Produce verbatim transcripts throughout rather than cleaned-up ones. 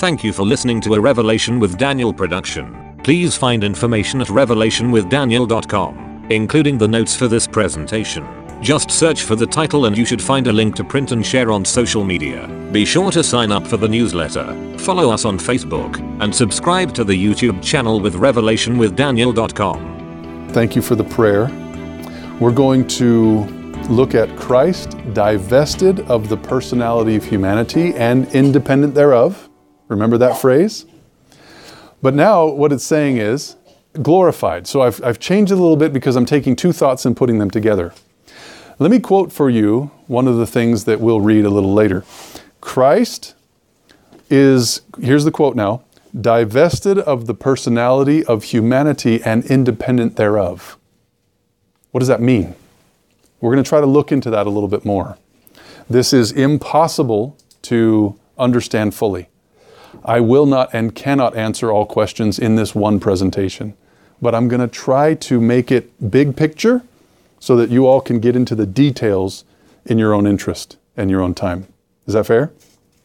Thank you for listening to a Revelation with Daniel production. Please find information at revelation with daniel dot com, including the notes for this presentation. Just search for the title and you should find a link to print and share on social media. Be sure to sign up for the newsletter, follow us on Facebook, and subscribe to the YouTube channel with revelation with daniel dot com. Thank you for the prayer. We're going to look at Christ divested of the personality of humanity and independent thereof. Remember that phrase? But now what it's saying is glorified. So I've, I've changed it a little bit because I'm taking two thoughts and putting them together. Let me quote for you one of the things that we'll read a little later. Christ is, here's the quote now, divested of the personality of humanity and independent thereof. What does that mean? We're going to try to look into that a little bit more. This is impossible to understand fully. I will not and cannot answer all questions in this one presentation, but I'm going to try to make it big picture so that you all can get into the details in your own interest and your own time. Is that fair?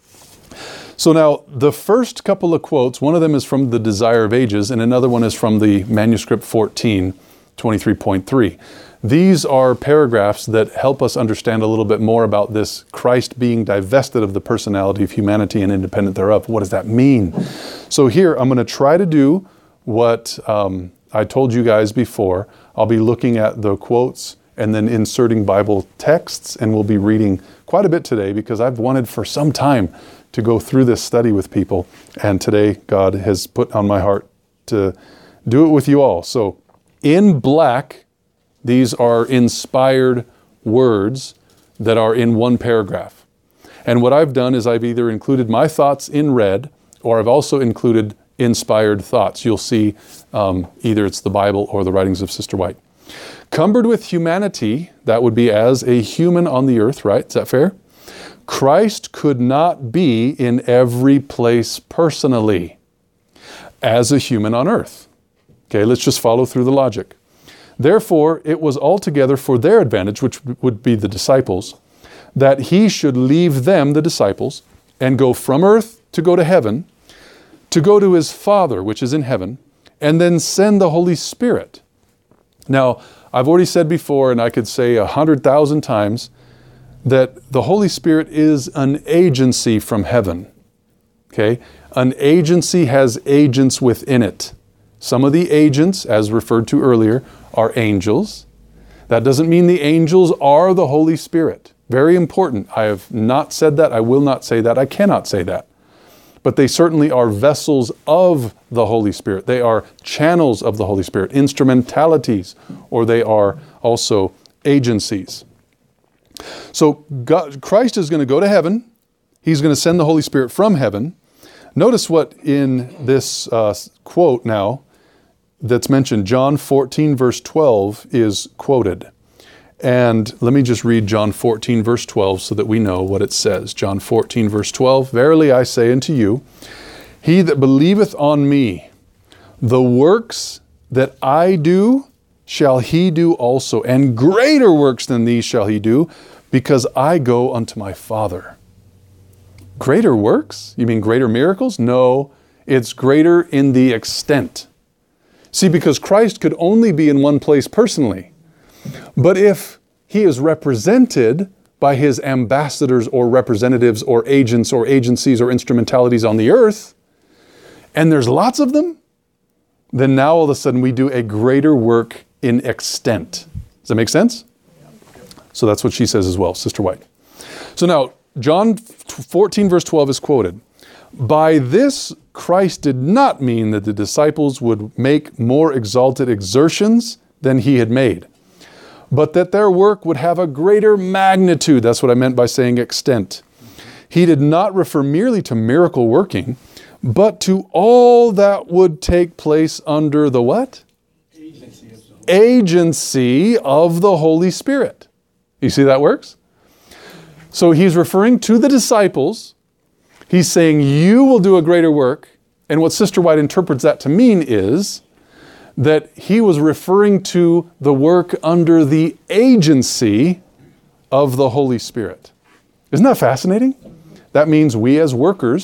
So now, the first couple of quotes, one of them is from the Desire of Ages, and another one is from the manuscript fourteen, twenty-three point three. These are paragraphs that help us understand a little bit more about this Christ being divested of the personality of humanity and independent thereof. What does that mean? So here, I'm going to try to do what um, I told you guys before. I'll be looking at the quotes and then inserting Bible texts, and we'll be reading quite a bit today because I've wanted for some time to go through this study with people, and today God has put on my heart to do it with you all. So in black, these are inspired words that are in one paragraph. And what I've done is I've either included my thoughts in red, or I've also included inspired thoughts. You'll see um, either it's the Bible or the writings of Sister White. Cumbered with humanity, that would be as a human on the earth, right? Is that fair? Christ could not be in every place personally as a human on earth. Okay, let's just follow through the logic. Therefore, it was altogether for their advantage, which would be the disciples, that he should leave them, the disciples, and go from earth to go to heaven, to go to his Father, which is in heaven, and then send the Holy Spirit. Now, I've already said before, and I could say a hundred thousand times, that the Holy Spirit is an agency from heaven. Okay? An agency has agents within it. Some of the agents, as referred to earlier, are angels. That doesn't mean the angels are the Holy Spirit. Very important. I have not said that. I will not say that. I cannot say that. But they certainly are vessels of the Holy Spirit. They are channels of the Holy Spirit, instrumentalities, or they are also agencies. So God, Christ is going to go to heaven. He's going to send the Holy Spirit from heaven. Notice what in this uh, quote now that's mentioned, John fourteen verse twelve is quoted. And let me just read John fourteen verse twelve so that we know what it says. John fourteen verse twelve, Verily I say unto you, he that believeth on me, the works that I do shall he do also, and greater works than these shall he do, because I go unto my Father. Greater works? You mean greater miracles? No, it's greater in the extent. See, because Christ could only be in one place personally. But if he is represented by his ambassadors or representatives or agents or agencies or instrumentalities on the earth, and there's lots of them, then now all of a sudden we do a greater work in extent. Does that make sense? So that's what she says as well, Sister White. So now, John fourteen verse twelve is quoted. By this, Christ did not mean that the disciples would make more exalted exertions than he had made, but that their work would have a greater magnitude. That's what I meant by saying extent. He did not refer merely to miracle working, but to all that would take place under the what? Agency of the, Agency of the Holy Spirit. You see that works? So he's referring to the disciples. He's saying, you will do a greater work. And what Sister White interprets that to mean is that he was referring to the work under the agency of the Holy Spirit. Isn't that fascinating? That means we as workers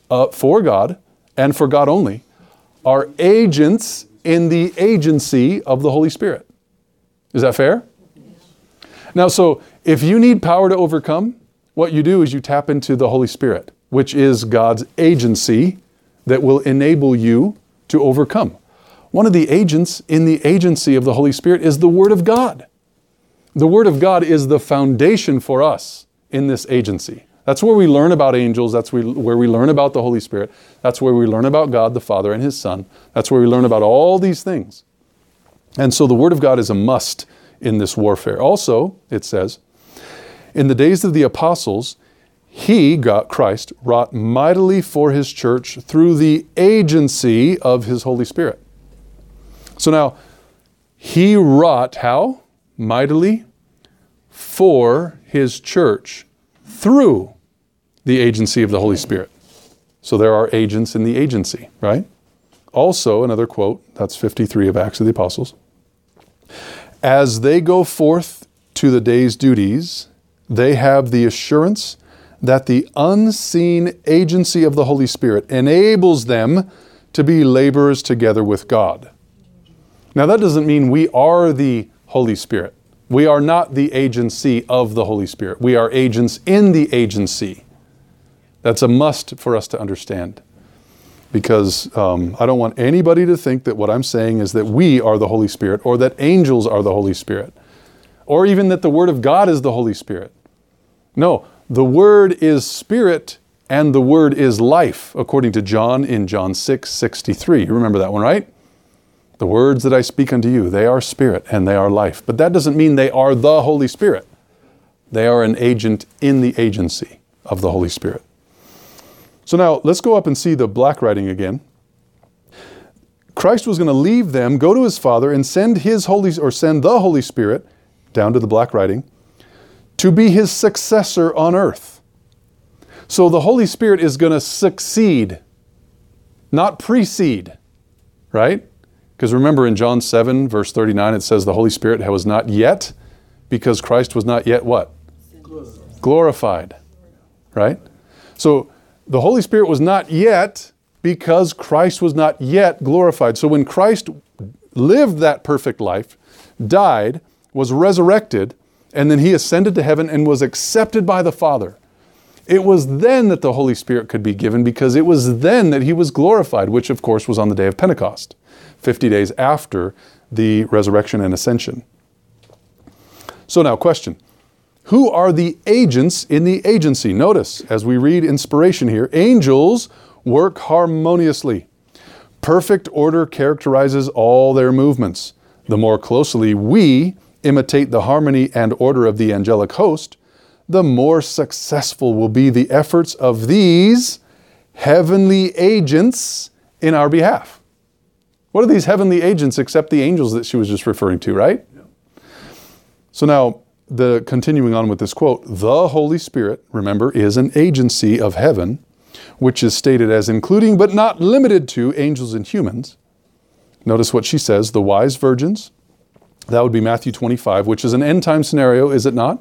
uh, for God and for God only, are agents in the agency of the Holy Spirit. Is that fair? Now, so if you need power to overcome, what you do is you tap into the Holy Spirit, which is God's agency that will enable you to overcome. One of the agents in the agency of the Holy Spirit is the Word of God. The Word of God is the foundation for us in this agency. That's where we learn about angels. That's where we learn about the Holy Spirit. That's where we learn about God the Father and His Son. That's where we learn about all these things. And so the Word of God is a must in this warfare. Also, it says, in the days of the apostles, He, God, Christ, wrought mightily for His church through the agency of His Holy Spirit. So now, He wrought how? Mightily for His church through the agency of the Holy Spirit. So there are agents in the agency, right? Also, another quote, that's fifty-three of Acts of the Apostles. As they go forth to the day's duties, they have the assurance that the unseen agency of the Holy Spirit enables them to be laborers together with God. Now that doesn't mean we are the Holy Spirit. We are not the agency of the Holy Spirit. We are agents in the agency. That's a must for us to understand. Because um, I don't want anybody to think that what I'm saying is that we are the Holy Spirit, or that angels are the Holy Spirit, or even that the Word of God is the Holy Spirit. No, the Word is Spirit and the Word is life, according to John in John six sixty-three. You remember that one, right? The words that I speak unto you, they are Spirit and they are life. But that doesn't mean they are the Holy Spirit. They are an agent in the agency of the Holy Spirit. So now let's go up and see the black writing again. Christ was going to leave them, go to His Father, and send His Holy, or send the Holy Spirit, down to the black writing, to be His successor on earth. So the Holy Spirit is going to succeed, not precede, right? Because remember in John seven, verse thirty-nine, it says the Holy Spirit was not yet, because Christ was not yet what? Glorified. Glorified, right? So the Holy Spirit was not yet because Christ was not yet glorified. So when Christ lived that perfect life, died, was resurrected, and then He ascended to heaven and was accepted by the Father, it was then that the Holy Spirit could be given, because it was then that He was glorified, which of course was on the day of Pentecost, fifty days after the resurrection and ascension. So now, question. Who are the agents in the agency? Notice, as we read inspiration here, angels work harmoniously. Perfect order characterizes all their movements. The more closely we imitate the harmony and order of the angelic host, the more successful will be the efforts of these heavenly agents in our behalf. What are these heavenly agents except the angels that she was just referring to, right? Yeah. So now, the continuing on with this quote, the Holy Spirit, remember, is an agency of heaven, which is stated as including but not limited to angels and humans. Notice what she says, the wise virgins. That would be Matthew twenty-five, which is an end time scenario, is it not?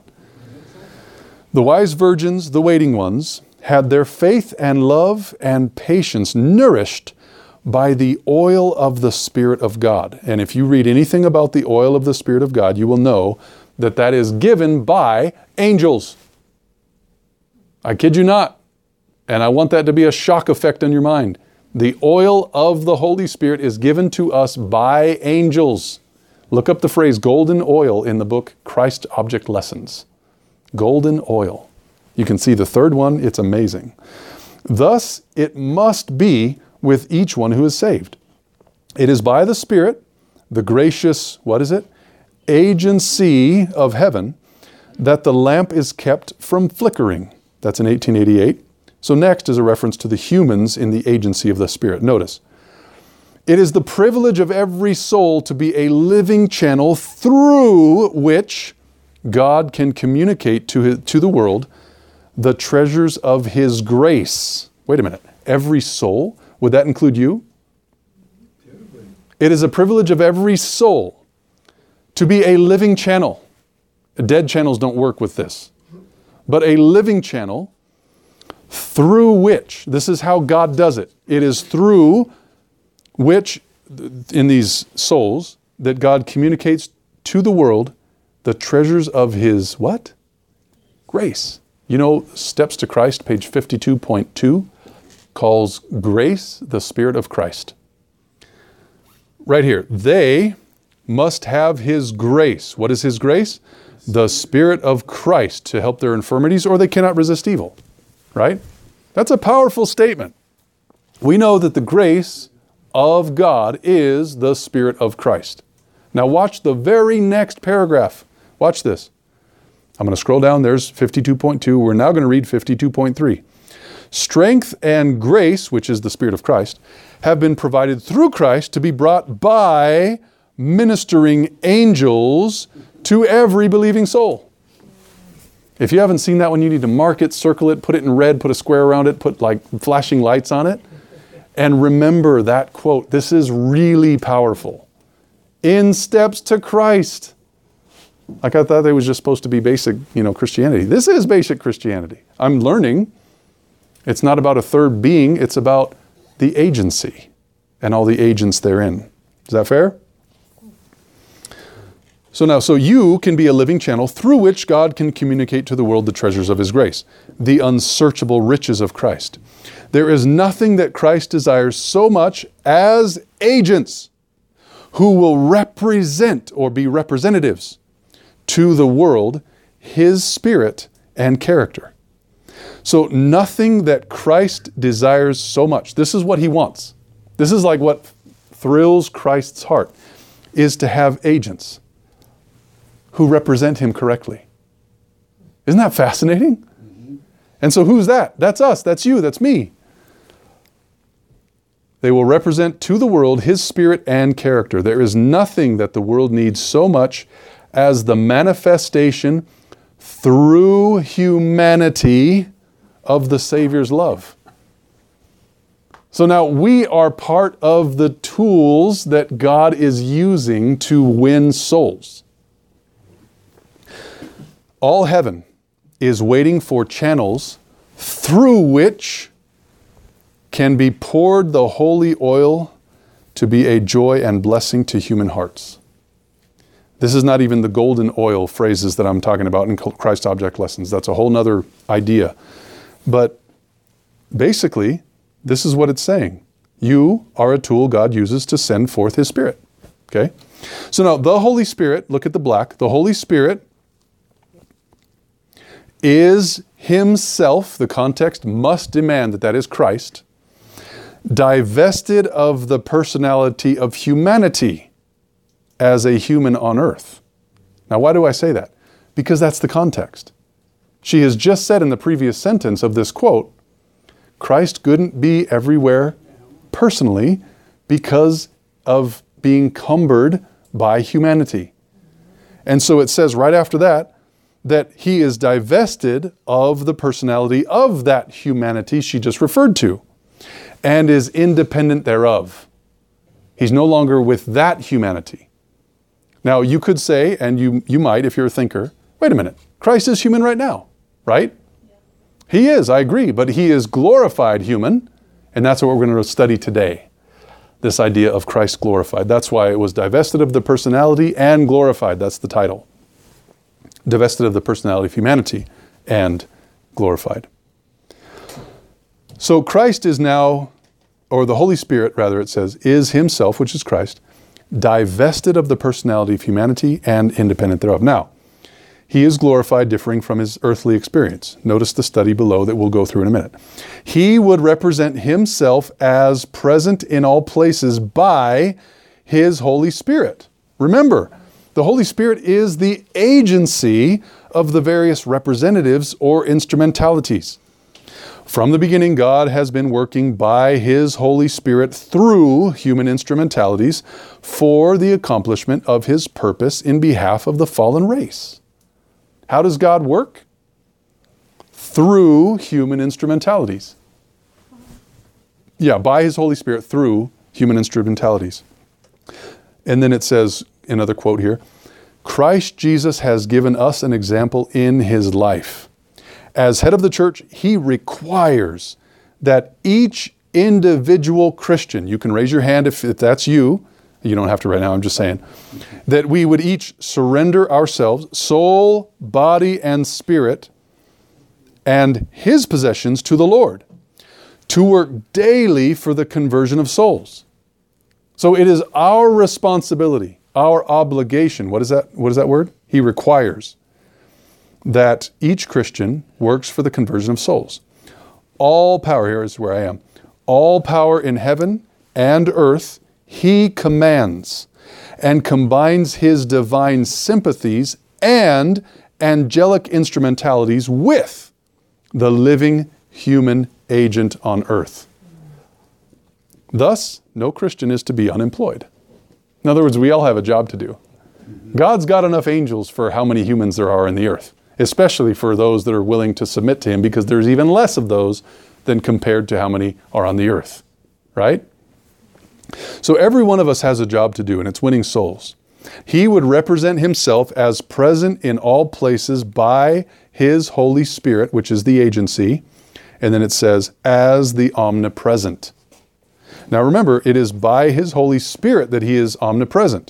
The wise virgins, the waiting ones, had their faith and love and patience nourished by the oil of the Spirit of God. And if you read anything about the oil of the Spirit of God, you will know that that is given by angels. I kid you not. And I want that to be a shock effect on your mind. The oil of the Holy Spirit is given to us by angels. Look up the phrase golden oil in the book Christ Object Lessons. Golden oil. You can see the third one. It's amazing. Thus, it must be with each one who is saved. It is by the Spirit, the gracious, what is it? Agency of heaven, that the lamp is kept from flickering. That's in eighteen eighty-eight. So next is a reference to the humans in the agency of the Spirit. Notice, it is the privilege of every soul to be a living channel through which God can communicate to, his, to the world the treasures of His grace. Wait a minute. Every soul? Would that include you? It is a privilege of every soul to be a living channel. Dead channels don't work with this. But a living channel through which, this is how God does it. It is through which, in these souls, that God communicates to the world the treasures of His what? Grace. You know, Steps to Christ, page fifty-two point two, calls grace the Spirit of Christ. Right here, they must have His grace. What is His grace? The Spirit of Christ to help their infirmities, or they cannot resist evil. Right? That's a powerful statement. We know that the grace of God is the Spirit of Christ. Now watch the very next paragraph. Watch this. I'm going to scroll down. There's fifty-two point two. We're now going to read fifty-two point three. Strength and grace, which is the Spirit of Christ, have been provided through Christ to be brought by ministering angels to every believing soul. If you haven't seen that one, you need to mark it, circle it, put it in red, put a square around it, put like flashing lights on it. And remember that quote. This is really powerful. In Steps to Christ. Like I thought they was just supposed to be basic, you know, Christianity. This is basic Christianity. I'm learning. It's not about a third being. It's about the agency and all the agents therein. Is that fair? So now, so you can be a living channel through which God can communicate to the world the treasures of His grace, the unsearchable riches of Christ. There is nothing that Christ desires so much as agents who will represent or be representatives to the world His Spirit and character. So nothing that Christ desires so much, this is what He wants. This is like what thrills Christ's heart, is to have agents who represent Him correctly. Isn't that fascinating? Mm-hmm. And so who's that? That's us, that's you, that's me. They will represent to the world His Spirit and character. There is nothing that the world needs so much as the manifestation through humanity of the Savior's love. So now we are part of the tools that God is using to win souls. All heaven is waiting for channels through which can be poured the holy oil to be a joy and blessing to human hearts. This is not even the golden oil phrases that I'm talking about in Christ Object Lessons. That's a whole nother idea. But basically, this is what it's saying. You are a tool God uses to send forth His Spirit. Okay? So now, the Holy Spirit, look at the black. The Holy Spirit is Himself, the context must demand that that is Christ, divested of the personality of humanity as a human on earth. Now, why do I say that? Because that's the context. She has just said in the previous sentence of this quote, Christ couldn't be everywhere personally because of being cumbered by humanity. And so it says right after that, that He is divested of the personality of that humanity she just referred to, and is independent thereof. He's no longer with that humanity. Now, you could say, and you, you might if you're a thinker, wait a minute, Christ is human right now, right? Yeah. He is, I agree, but He is glorified human, and that's what we're going to study today, this idea of Christ glorified. That's why it was divested of the personality and glorified. That's the title. Divested of the personality of humanity and glorified. So Christ is now, or the Holy Spirit, rather it says, is Himself, which is Christ, divested of the personality of humanity and independent thereof. Now, He is glorified, differing from His earthly experience. Notice the study below that we'll go through in a minute. He would represent Himself as present in all places by His Holy Spirit. Remember, the Holy Spirit is the agency of the various representatives or instrumentalities. From the beginning, God has been working by His Holy Spirit through human instrumentalities for the accomplishment of His purpose in behalf of the fallen race. How does God work? Through human instrumentalities. Yeah, by His Holy Spirit through human instrumentalities. And then it says, another quote here, Christ Jesus has given us an example in His life, As head of the church, he requires that each individual Christian, you can raise your hand if, if that's you, you don't have to right now, I'm just saying, that we would each surrender ourselves, soul, body, and spirit, and his possessions to the Lord, to work daily for the conversion of souls. So it is our responsibility, our obligation. What is that? What is that word? He requires that each Christian works for the conversion of souls. All power, here is where I am, all power in heaven and earth, he commands and combines his divine sympathies and angelic instrumentalities with the living human agent on earth. Thus, no Christian is to be unemployed. In other words, we all have a job to do. God's got enough angels for how many humans there are in the earth, especially for those that are willing to submit to him, because there's even less of those than compared to how many are on the earth, right? So every one of us has a job to do, and it's winning souls. He would represent himself as present in all places by his Holy Spirit, which is the agency, and then it says, as the omnipresent. Now remember, it is by his Holy Spirit that he is omnipresent.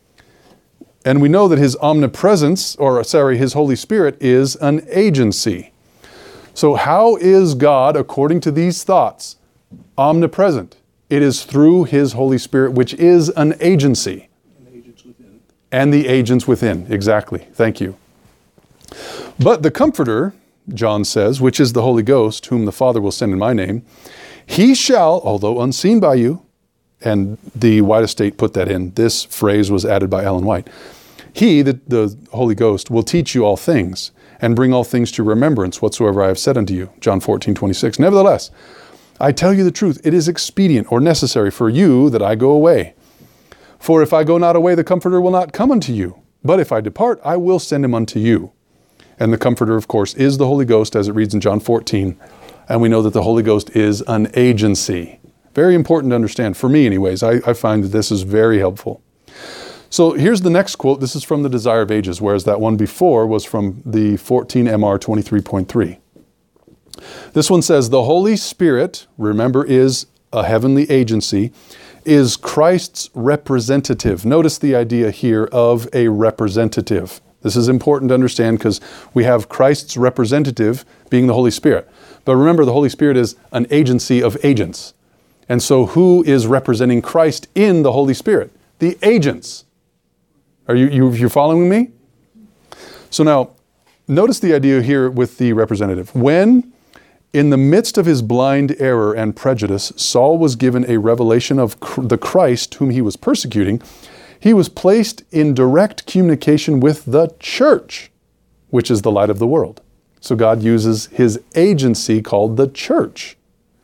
And we know that his omnipresence, or sorry, his Holy Spirit is an agency. So how is God, according to these thoughts, omnipresent? It is through his Holy Spirit, which is an agency. And the agents within. And the agents within, exactly. Thank you. But the Comforter, John says, which is the Holy Ghost, whom the Father will send in my name, he shall, although unseen by you, and the White Estate put that in, this phrase was added by Ellen White, he, the, the Holy Ghost, will teach you all things, and bring all things to remembrance whatsoever I have said unto you. John fourteen twenty-six. Nevertheless, I tell you the truth, it is expedient or necessary for you that I go away. For if I go not away, the Comforter will not come unto you. But if I depart, I will send him unto you. And the Comforter, of course, is the Holy Ghost, as it reads in John fourteen. And we know that the Holy Ghost is an agency. Very important to understand. For me, anyways, I, I find that this is very helpful. So here's the next quote. This is from the Desire of Ages, whereas that one before was from the fourteen M R twenty-three point three. This one says, the Holy Spirit, remember, is a heavenly agency, is Christ's representative. Notice the idea here of a representative. This is important to understand because we have Christ's representative being the Holy Spirit. But remember, the Holy Spirit is an agency of agents. And so who is representing Christ in the Holy Spirit? The agents. Are you, you you're following me? So now, notice the idea here with the representative. When, in the midst of his blind error and prejudice, Saul was given a revelation of the Christ whom he was persecuting, he was placed in direct communication with the church, which is the light of the world. So God uses his agency called the church.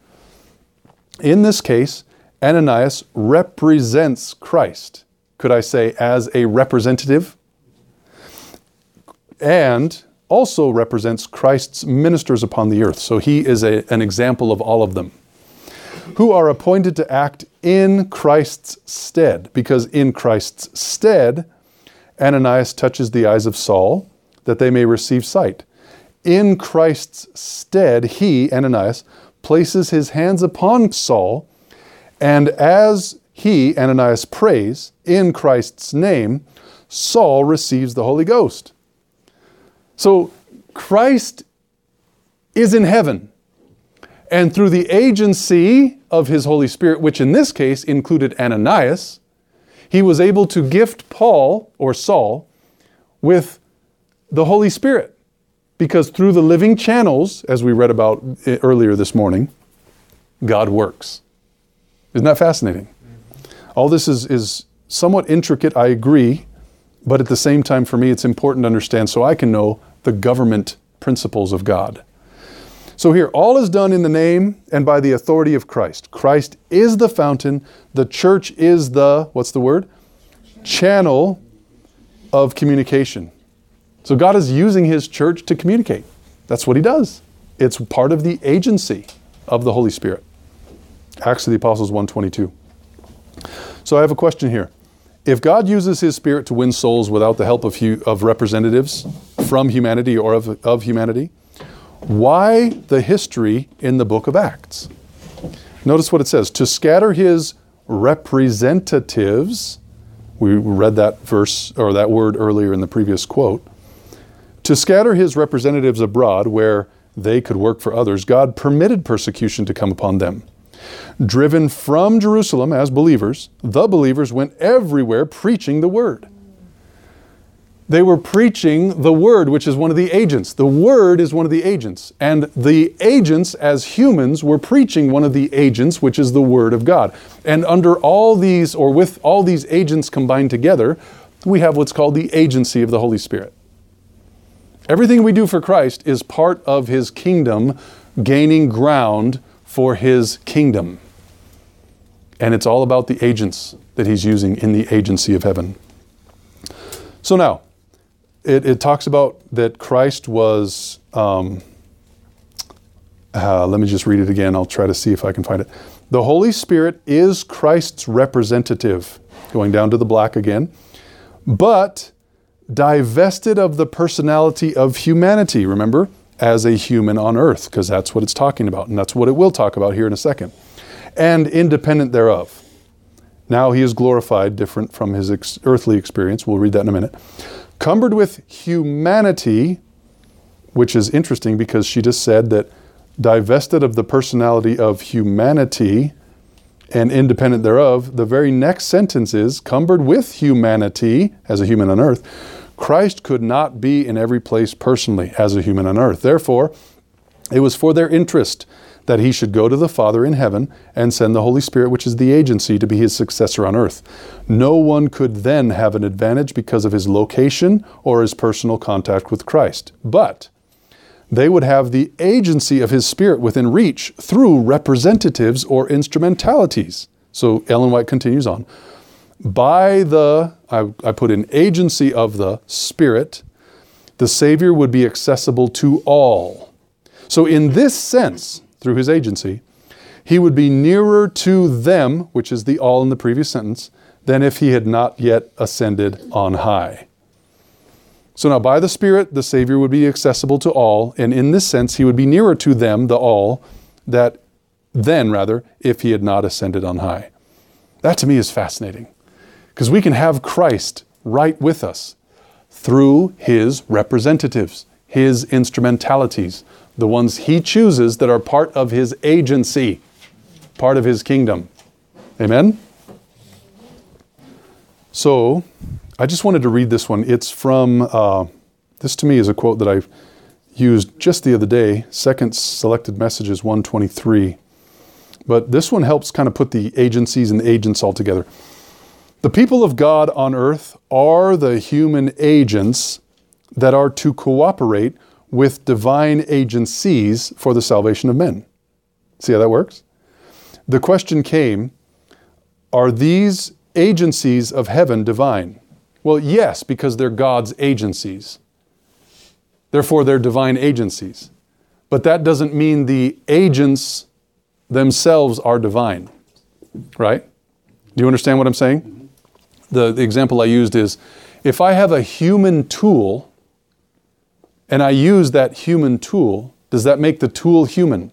In this case, Ananias represents Christ. Could I say as a representative? And also represents Christ's ministers upon the earth. So he is a, an example of all of them, who are appointed to act in Christ's stead, because in Christ's stead, Ananias touches the eyes of Saul, that they may receive sight. In Christ's stead, he, Ananias, places his hands upon Saul, and as he, Ananias, prays in Christ's name, Saul receives the Holy Ghost. So Christ is in heaven, and through the agency of his Holy Spirit, which in this case included Ananias, he was able to gift Paul, or Saul, with the Holy Spirit. Because through the living channels, as we read about earlier this morning, God works. Isn't that fascinating? All this is, is somewhat intricate, I agree, but at the same time, for me, it's important to understand so I can know the government principles of God. So here, all is done in the name and by the authority of Christ. Christ is the fountain. The church is the, what's the word? Channel of communication. So God is using his church to communicate. That's what he does. It's part of the agency of the Holy Spirit. Acts of the Apostles one twenty-two. So I have a question here. If God uses his Spirit to win souls without the help of, hu- of representatives from humanity or of, of humanity, Why the history in the book of Acts? Notice what it says. To scatter his representatives, we read that verse or that word earlier in the previous quote. To scatter his representatives abroad where they could work for others, God permitted persecution to come upon them. Driven from Jerusalem as believers, the believers went everywhere preaching the word. They were preaching the word, which is one of the agents. The word is one of the agents. And the agents, as humans, were preaching one of the agents, which is the word of God. And under all these, or with all these agents combined together, we have what's called the agency of the Holy Spirit. Everything we do for Christ is part of his kingdom, gaining ground for his kingdom. And it's all about the agents that he's using in the agency of heaven. So now, It, it talks about that Christ was, um, uh, let me just read it again. I'll try to see if I can find it. The Holy Spirit is Christ's representative, going down to the black again, but divested of the personality of humanity, remember, as a human on earth, because that's what it's talking about, and that's what it will talk about here in a second, and independent thereof. Now he is glorified, different from his ex- earthly experience. We'll read that in a minute. Cumbered with humanity, which is interesting because she just said that divested of the personality of humanity and independent thereof, the very next sentence is, cumbered with humanity, as a human on earth, Christ could not be in every place personally as a human on earth. Therefore, it was for their interest that he should go to the Father in heaven and send the Holy Spirit, which is the agency, to be his successor on earth. No one could then have an advantage because of his location or his personal contact with Christ. But they would have the agency of his Spirit within reach through representatives or instrumentalities. So Ellen White continues on. By the, I, I put in agency of the Spirit, the Savior would be accessible to all. So in this sense, through his agency, he would be nearer to them, which is the all in the previous sentence, than if he had not yet ascended on high. So now by the Spirit, the Savior would be accessible to all, and in this sense, he would be nearer to them, the all, that then rather, if he had not ascended on high. That to me is fascinating, because we can have Christ right with us through his representatives, his instrumentalities, the ones he chooses that are part of his agency, part of his kingdom. Amen? So, I just wanted to read this one. It's from, uh, this to me is a quote that I used just the other day, Second Selected Messages one twenty-three. But this one helps kind of put the agencies and the agents all together. The people of God on earth are the human agents that are to cooperate with divine agencies for the salvation of men. See how that works? The question came, are these agencies of heaven divine? Well, yes, because they're God's agencies. Therefore, they're divine agencies. But that doesn't mean the agents themselves are divine, right? Do you understand what I'm saying? Mm-hmm. The, the example I used is, if I have a human tool and I use that human tool, does that make the tool human?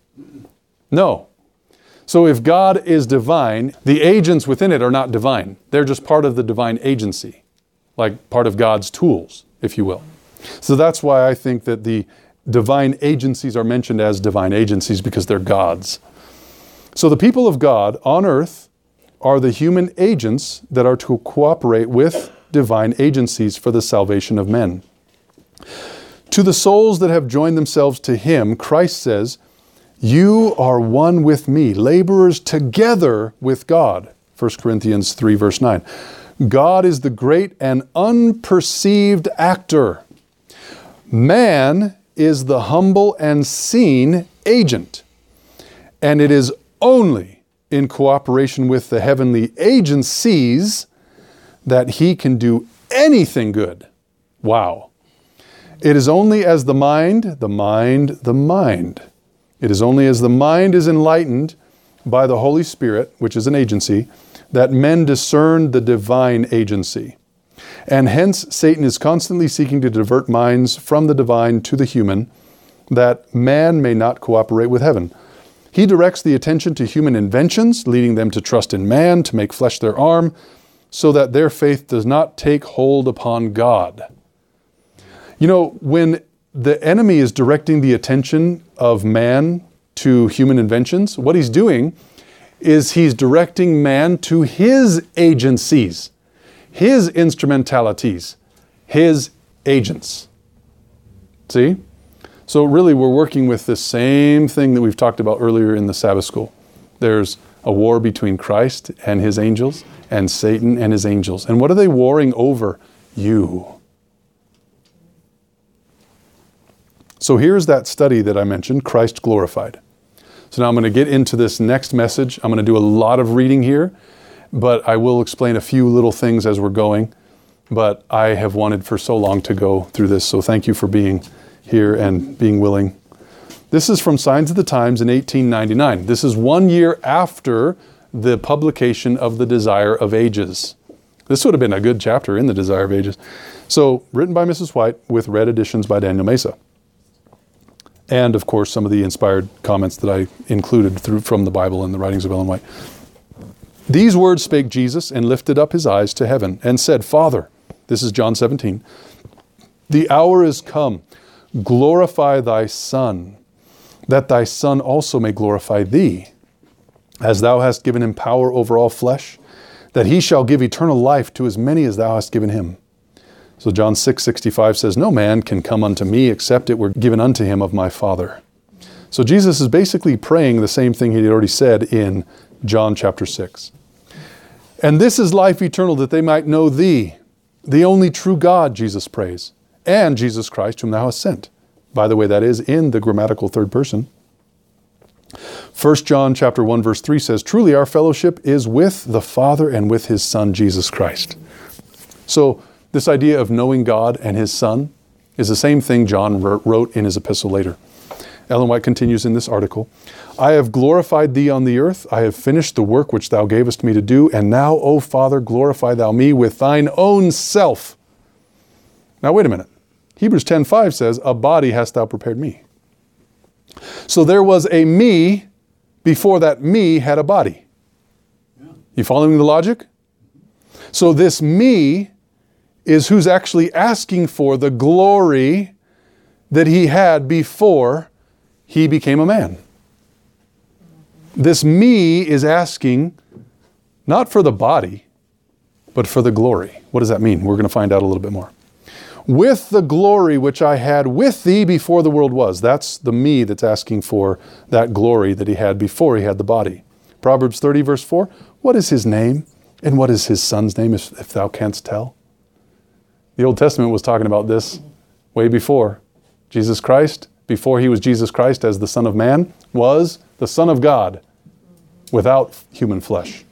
No. So if God is divine, the agents within it are not divine. They're just part of the divine agency, like part of God's tools, if you will. So that's why I think that the divine agencies are mentioned as divine agencies, because they're God's. So the people of God on earth are the human agents that are to cooperate with divine agencies for the salvation of men. To the souls that have joined themselves to him, Christ says, you are one with me, laborers together with God. First Corinthians three, verse nine. God is the great and unperceived actor. Man is the humble and seen agent. And it is only in cooperation with the heavenly agencies that he can do anything good. Wow. It is only as the mind, the mind, the mind. It is only as the mind is enlightened by the Holy Spirit, which is an agency, that men discern the divine agency. And hence, Satan is constantly seeking to divert minds from the divine to the human, that man may not cooperate with heaven. He directs the attention to human inventions, leading them to trust in man, to make flesh their arm, so that their faith does not take hold upon God. You know, when the enemy is directing the attention of man to human inventions, what he's doing is he's directing man to his agencies, his instrumentalities, his agents. See? So really we're working with the same thing that we've talked about earlier in the Sabbath school. There's a war between Christ and his angels and Satan and his angels. And what are they warring over? You. So here's that study that I mentioned, Christ glorified. So now I'm going to get into this next message. I'm going to do a lot of reading here, but I will explain a few little things as we're going. But I have wanted for so long to go through this, so thank you for being here and being willing. This is from Signs of the Times in eighteen ninety-nine. This is one year after the publication of The Desire of Ages. This would have been a good chapter in The Desire of Ages. So, written by Missus White with red editions by Daniel Mesa. And, of course, some of the inspired comments that I included through from the Bible and the writings of Ellen White. These words spake Jesus and lifted up his eyes to heaven and said, Father, this is John seventeen, the hour is come. Glorify thy Son, that thy Son also may glorify thee, as thou hast given him power over all flesh, that he shall give eternal life to as many as thou hast given him. So John six sixty-five says, no man can come unto me except it were given unto him of my Father. So Jesus is basically praying the same thing he had already said in John chapter six. And this is life eternal, that they might know thee, the only true God, Jesus prays, and Jesus Christ, whom thou hast sent. By the way, that is in the grammatical third person. First John chapter one verse three says, truly our fellowship is with the Father and with his Son, Jesus Christ. So this idea of knowing God and his Son is the same thing John wrote in his epistle later. Ellen White continues in this article, I have glorified thee on the earth. I have finished the work which thou gavest me to do. And now, O Father, glorify thou me with thine own self. Now, wait a minute. Hebrews ten five says, a body hast thou prepared me. So there was a me before that me had a body. Yeah. You following the logic? So this me is who's actually asking for the glory that he had before he became a man. This me is asking not for the body, but for the glory. What does that mean? We're going to find out a little bit more. With the glory which I had with thee before the world was. That's the me that's asking for that glory that he had before he had the body. Proverbs thirty verse four, what is his name? And what is his son's name, if, if thou canst tell? The Old Testament was talking about this way before. Jesus Christ, before he was Jesus Christ as the Son of Man, was the Son of God without human flesh.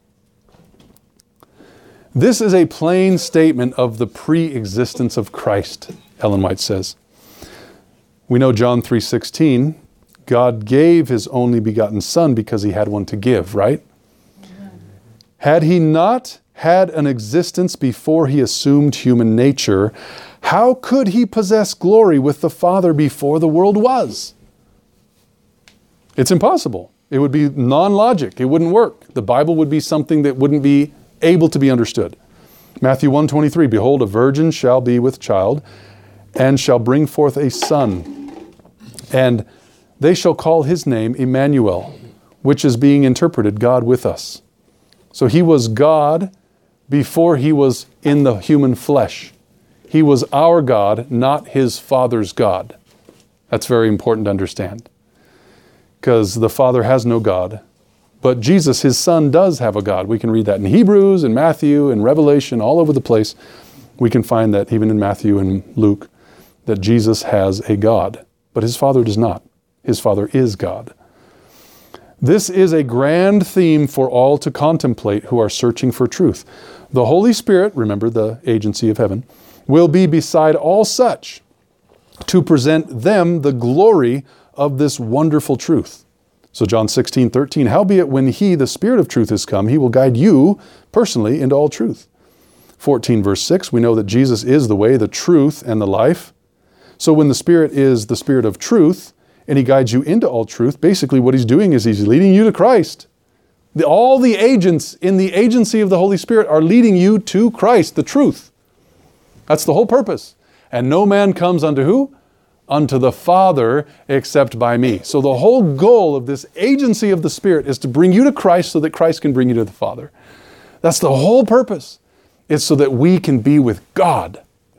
This is a plain statement of the pre-existence of Christ, Ellen White says. We know John three sixteen, God gave his only begotten Son because he had one to give, right? Had he not had an existence before he assumed human nature, how could he possess glory with the Father before the world was? It's impossible. It would be non-logic. It wouldn't work. The Bible would be something that wouldn't be able to be understood. Matthew one twenty-three, behold, a virgin shall be with child, and shall bring forth a son, and they shall call his name Emmanuel, which is being interpreted, God with us. So he was God before he was in the human flesh. He was our God, not his Father's God. That's very important to understand, because the Father has no God. But Jesus, his Son, does have a God. We can read that in Hebrews and Matthew and Revelation, all over the place. We can find that even in Matthew and Luke, that Jesus has a God, but his Father does not. His Father is God. This is a grand theme for all to contemplate who are searching for truth. The Holy Spirit, remember the agency of heaven, will be beside all such to present them the glory of this wonderful truth. So John sixteen thirteen, howbeit when he, the Spirit of truth, is come, he will guide you personally into all truth. fourteen verse six, we know that Jesus is the way, the truth, and the life. So when the Spirit is the Spirit of truth, and He guides you into all truth, basically what He's doing is He's leading you to Christ. The, all the agents in the agency of the Holy Spirit are leading you to Christ, the truth. That's the whole purpose. And no man comes unto who? Unto the Father except by me. So the whole goal of this agency of the Spirit is to bring you to Christ so that Christ can bring you to the Father. That's the whole purpose. It's so that we can be with God.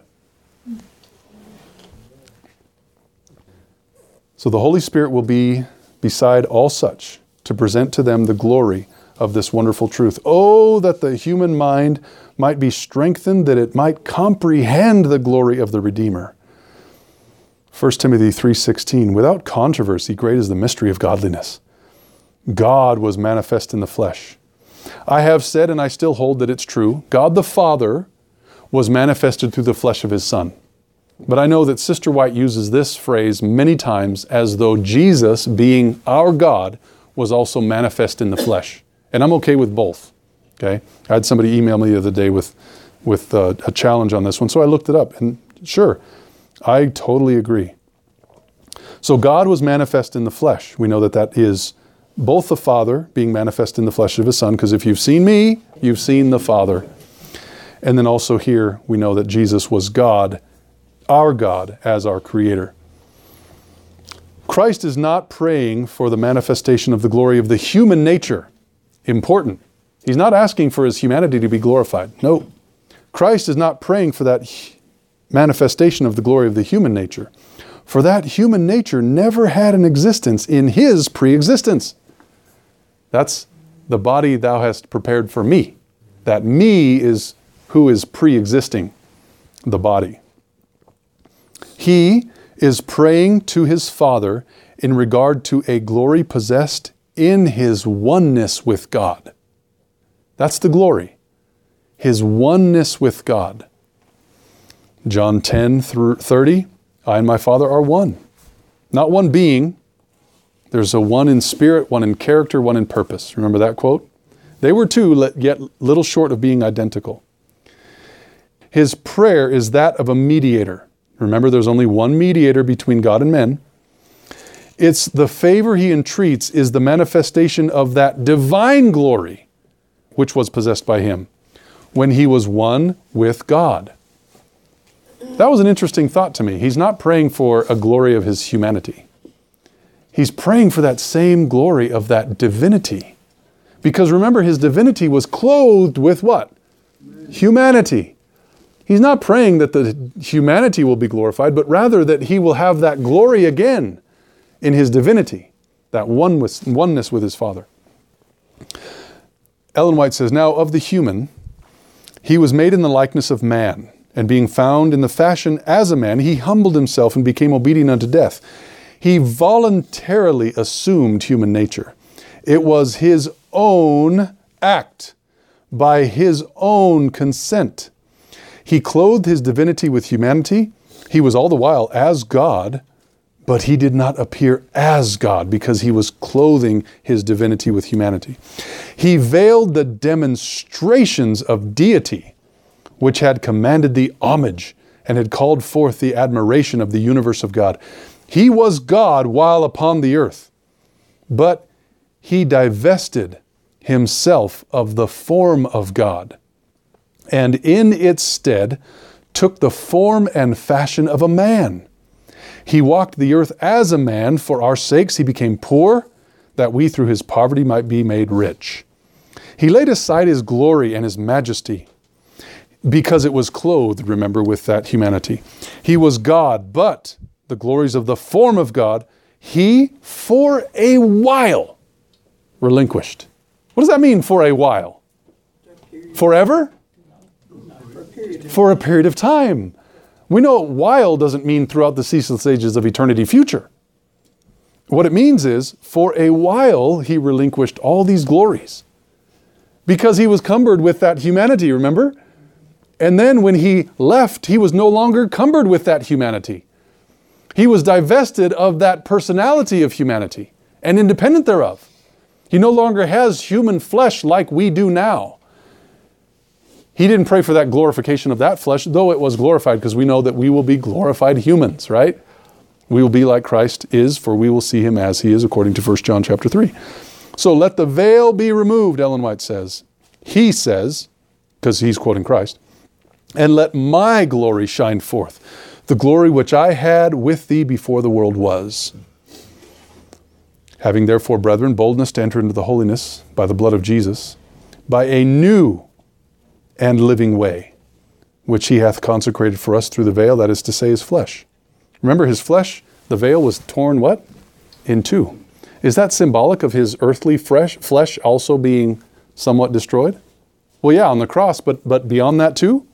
So the Holy Spirit will be beside all such to present to them the glory of this wonderful truth. Oh, that the human mind might be strengthened, that it might comprehend the glory of the Redeemer. First Timothy three sixteen, without controversy, great is the mystery of godliness. God was manifest in the flesh. I have said, and I still hold that it's true, God the Father was manifested through the flesh of His Son. But I know that Sister White uses this phrase many times as though Jesus, being our God, was also manifest in the flesh. And I'm okay with both. Okay? I had somebody email me the other day with, with uh, a challenge on this one, so I looked it up. And sure, I totally agree. So God was manifest in the flesh. We know that that is both the Father being manifest in the flesh of His Son, because if you've seen me, you've seen the Father. And then also here, we know that Jesus was God, our God, as our Creator. Christ is not praying for the manifestation of the glory of the human nature. Important. He's not asking for His humanity to be glorified. No. Christ is not praying for that manifestation of the glory of the human nature. For that human nature never had an existence in His pre-existence. That's the body Thou hast prepared for me. That me is who is pre-existing the body. He is praying to His Father in regard to a glory possessed in His oneness with God. That's the glory. His oneness with God. John ten thirty, I and my Father are one. Not one being. There's a one in spirit, one in character, one in purpose. Remember that quote? They were two, yet little short of being identical. His prayer is that of a mediator. Remember, there's only one mediator between God and men. It's the favor He entreats is the manifestation of that divine glory which was possessed by Him when He was one with God. That was an interesting thought to me. He's not praying for a glory of His humanity. He's praying for that same glory of that divinity. Because remember, His divinity was clothed with what? Humanity. He's not praying that the humanity will be glorified, but rather that He will have that glory again in His divinity, that oneness, oneness with His Father. Ellen White says, now of the human, He was made in the likeness of man, and being found in the fashion as a man, He humbled Himself and became obedient unto death. He voluntarily assumed human nature. It was His own act, by His own consent. He clothed His divinity with humanity. He was all the while as God, but He did not appear as God because He was clothing His divinity with humanity. He veiled the demonstrations of deity, which had commanded the homage and had called forth the admiration of the universe of God. He was God while upon the earth, but He divested Himself of the form of God, and in its stead took the form and fashion of a man. He walked the earth as a man. For our sakes He became poor, that we through His poverty might be made rich. He laid aside His glory and His majesty, because it was clothed, remember, with that humanity. He was God, but the glories of the form of God, He for a while relinquished. What does that mean, for a while? Forever? For a period of time. We know while doesn't mean throughout the ceaseless ages of eternity future. What it means is, for a while He relinquished all these glories, because He was cumbered with that humanity, remember? And then when He left, He was no longer cumbered with that humanity. He was divested of that personality of humanity and independent thereof. He no longer has human flesh like we do now. He didn't pray for that glorification of that flesh, though it was glorified, because we know that we will be glorified humans, right? We will be like Christ is, for we will see him as he is, according to First John chapter three. So let the veil be removed, Ellen White says. He says, because he's quoting Christ, and let my glory shine forth, the glory which I had with thee before the world was. Having therefore, brethren, boldness to enter into the holiness by the blood of Jesus, by a new and living way, which he hath consecrated for us through the veil, that is to say, his flesh. Remember, his flesh, the veil was torn what? In two. Is that symbolic of his earthly fresh flesh also being somewhat destroyed? Well, yeah, on the cross, but, but beyond that too?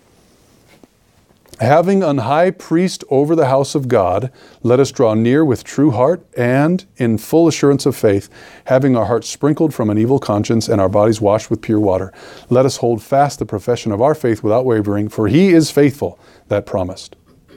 Having an high priest over the house of God, let us draw near with true heart and in full assurance of faith, having our hearts sprinkled from an evil conscience and our bodies washed with pure water. Let us hold fast the profession of our faith without wavering, for he is faithful that promised.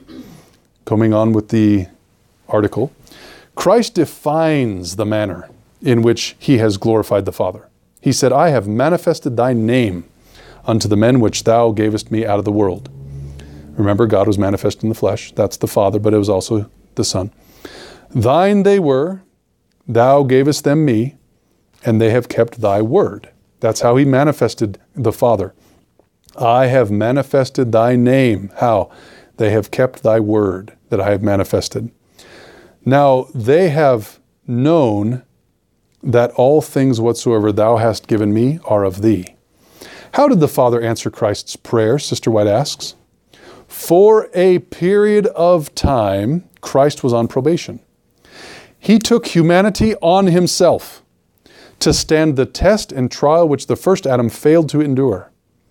Coming on with the article, Christ defines the manner in which he has glorified the Father. He said, I have manifested thy name unto the men which thou gavest me out of the world. Remember, God was manifest in the flesh. That's the Father, but it was also the Son. Thine they were, thou gavest them me, and they have kept thy word. That's how he manifested the Father. I have manifested thy name. How? They have kept thy word that I have manifested. Now they have known that all things whatsoever thou hast given me are of thee. How did the Father answer Christ's prayer, Sister White asks? For a period of time, Christ was on probation. He took humanity on himself to stand the test and trial which the first Adam failed to endure.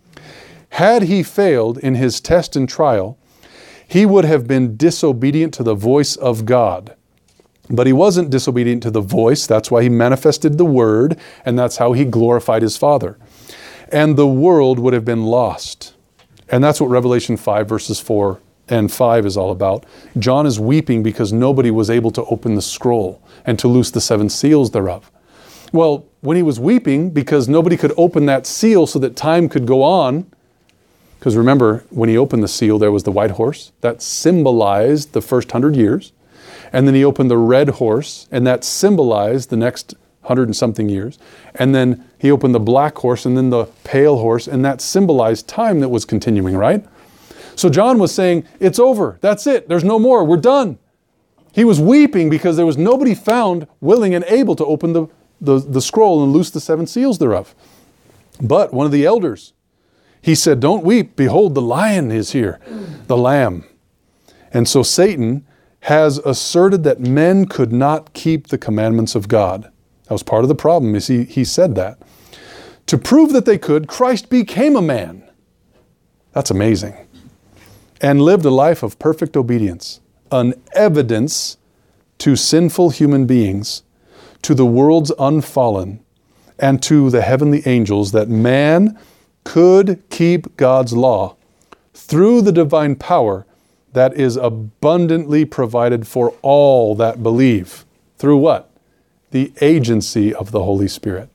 Had he failed in his test and trial, he would have been disobedient to the voice of God. But he wasn't disobedient to the voice. That's why he manifested the Word, and that's how he glorified his Father. And the world would have been lost. And that's what Revelation five verses four and five is all about. John is weeping because nobody was able to open the scroll and to loose the seven seals thereof. Well, when he was weeping because nobody could open that seal so that time could go on, because remember, when he opened the seal, there was the white horse. That symbolized the first hundred years. And then he opened the red horse, and that symbolized the next hundred and something years. And then he opened the black horse and then the pale horse, and that symbolized time that was continuing, right? So John was saying, it's over. That's it. There's no more. We're done. He was weeping because there was nobody found willing and able to open the, the, the scroll and loose the seven seals thereof. But one of the elders, he said, don't weep. Behold, the lion is here, the lamb. And so Satan has asserted that men could not keep the commandments of God. That was part of the problem, is he, he said that. To prove that they could, Christ became a man. That's amazing. And lived a life of perfect obedience, an evidence to sinful human beings, to the world's unfallen, and to the heavenly angels that man could keep God's law through the divine power that is abundantly provided for all that believe. Through what? The agency of the Holy Spirit.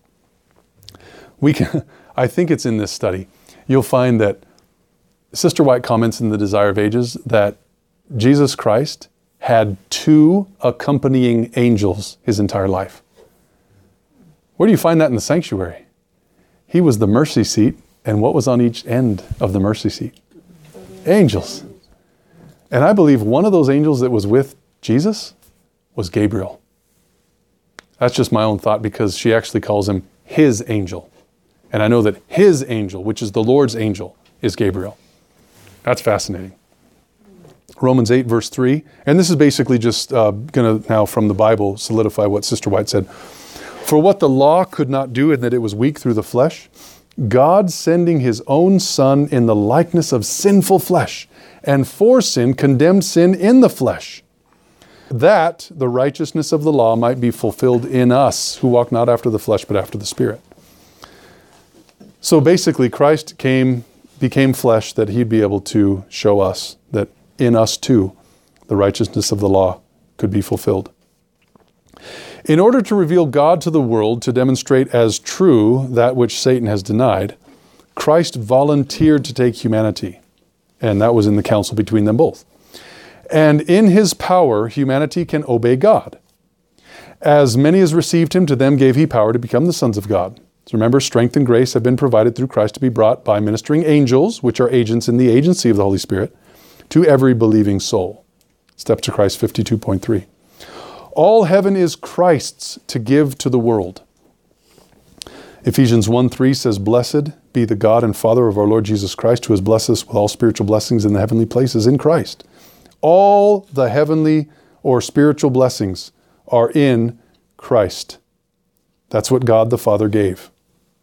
We can, I think it's in this study, you'll find that Sister White comments in The Desire of Ages that Jesus Christ had two accompanying angels his entire life. Where do you find that in the sanctuary? He was the mercy seat, and what was on each end of the mercy seat? Angels. And I believe one of those angels that was with Jesus was Gabriel. That's just my own thought, because she actually calls him his angel. And I know that his angel, which is the Lord's angel, is Gabriel. That's fascinating. Romans eight verse three, and this is basically just uh, going to now from the Bible solidify what Sister White said. For what the law could not do in that it was weak through the flesh, God sending his own Son in the likeness of sinful flesh, and for sin condemned sin in the flesh, that the righteousness of the law might be fulfilled in us, who walk not after the flesh, but after the Spirit. So basically, Christ came, became flesh that he'd be able to show us that in us too, the righteousness of the law could be fulfilled. In order to reveal God to the world, to demonstrate as true that which Satan has denied, Christ volunteered to take humanity. And that was in the council between them both. And in his power, humanity can obey God. As many as received him, to them gave he power to become the sons of God. So remember, strength and grace have been provided through Christ to be brought by ministering angels, which are agents in the agency of the Holy Spirit, to every believing soul. Steps to Christ fifty-two point three. All heaven is Christ's to give to the world. Ephesians one three says, Blessed be the God and Father of our Lord Jesus Christ, who has blessed us with all spiritual blessings in the heavenly places in Christ. All the heavenly or spiritual blessings are in Christ. That's what God the Father gave.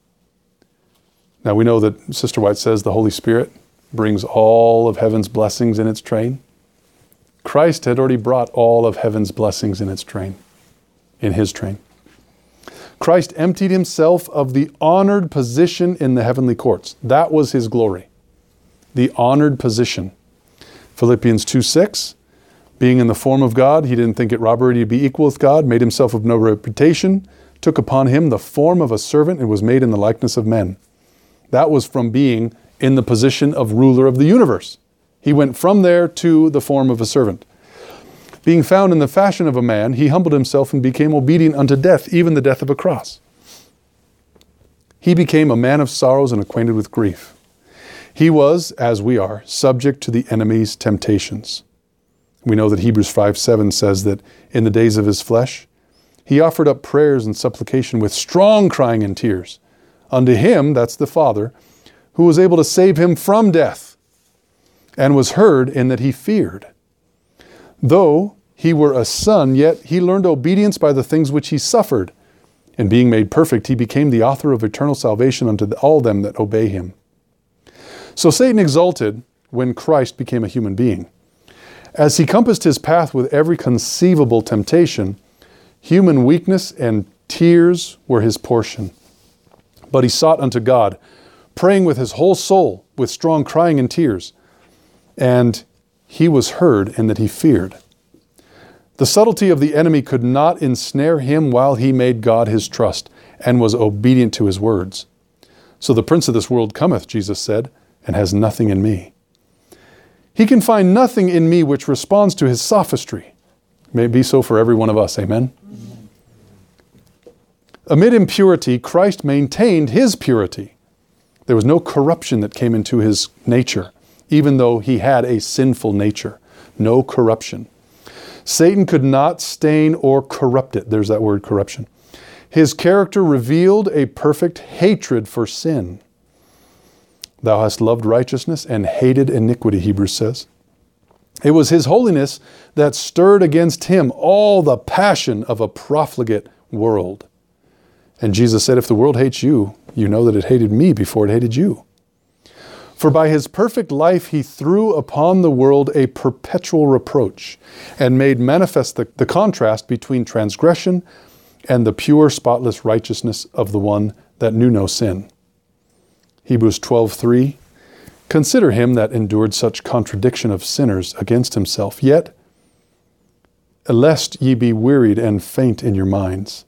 Now we know that Sister White says the Holy Spirit brings all of heaven's blessings in its train. Christ had already brought all of heaven's blessings in its train, in his train. Christ emptied himself of the honored position in the heavenly courts. That was his glory. The honored position. Philippians two six, being in the form of God, he didn't think it robbery to be equal with God, made himself of no reputation, took upon him the form of a servant, and was made in the likeness of men. That was from being in the position of ruler of the universe. He went from there to the form of a servant. Being found in the fashion of a man, he humbled himself and became obedient unto death, even the death of a cross. He became a man of sorrows and acquainted with grief. He was, as we are, subject to the enemy's temptations. We know that Hebrews five seven says that in the days of his flesh, he offered up prayers and supplication with strong crying and tears unto him, that's the Father, who was able to save him from death, and was heard in that he feared. Though he were a son, yet he learned obedience by the things which he suffered. And being made perfect, he became the author of eternal salvation unto all them that obey him. So Satan exulted when Christ became a human being. As he compassed his path with every conceivable temptation, human weakness and tears were his portion. But he sought unto God, praying with his whole soul, with strong crying and tears. And he was heard in that he feared. The subtlety of the enemy could not ensnare him while he made God his trust and was obedient to his words. So the prince of this world cometh, Jesus said, and has nothing in me. He can find nothing in me which responds to his sophistry. May it be so for every one of us. Amen. Amen. Amid impurity, Christ maintained his purity. There was no corruption that came into his nature, even though he had a sinful nature. No corruption. Satan could not stain or corrupt it. There's that word, corruption. His character revealed a perfect hatred for sin. Thou hast loved righteousness and hated iniquity, Hebrews says. It was his holiness that stirred against him all the passion of a profligate world. And Jesus said, if the world hates you, you know that it hated me before it hated you. For by his perfect life he threw upon the world a perpetual reproach and made manifest the, the contrast between transgression and the pure, spotless righteousness of the one that knew no sin. Hebrews twelve three, consider him that endured such contradiction of sinners against himself, yet lest ye be wearied and faint in your minds.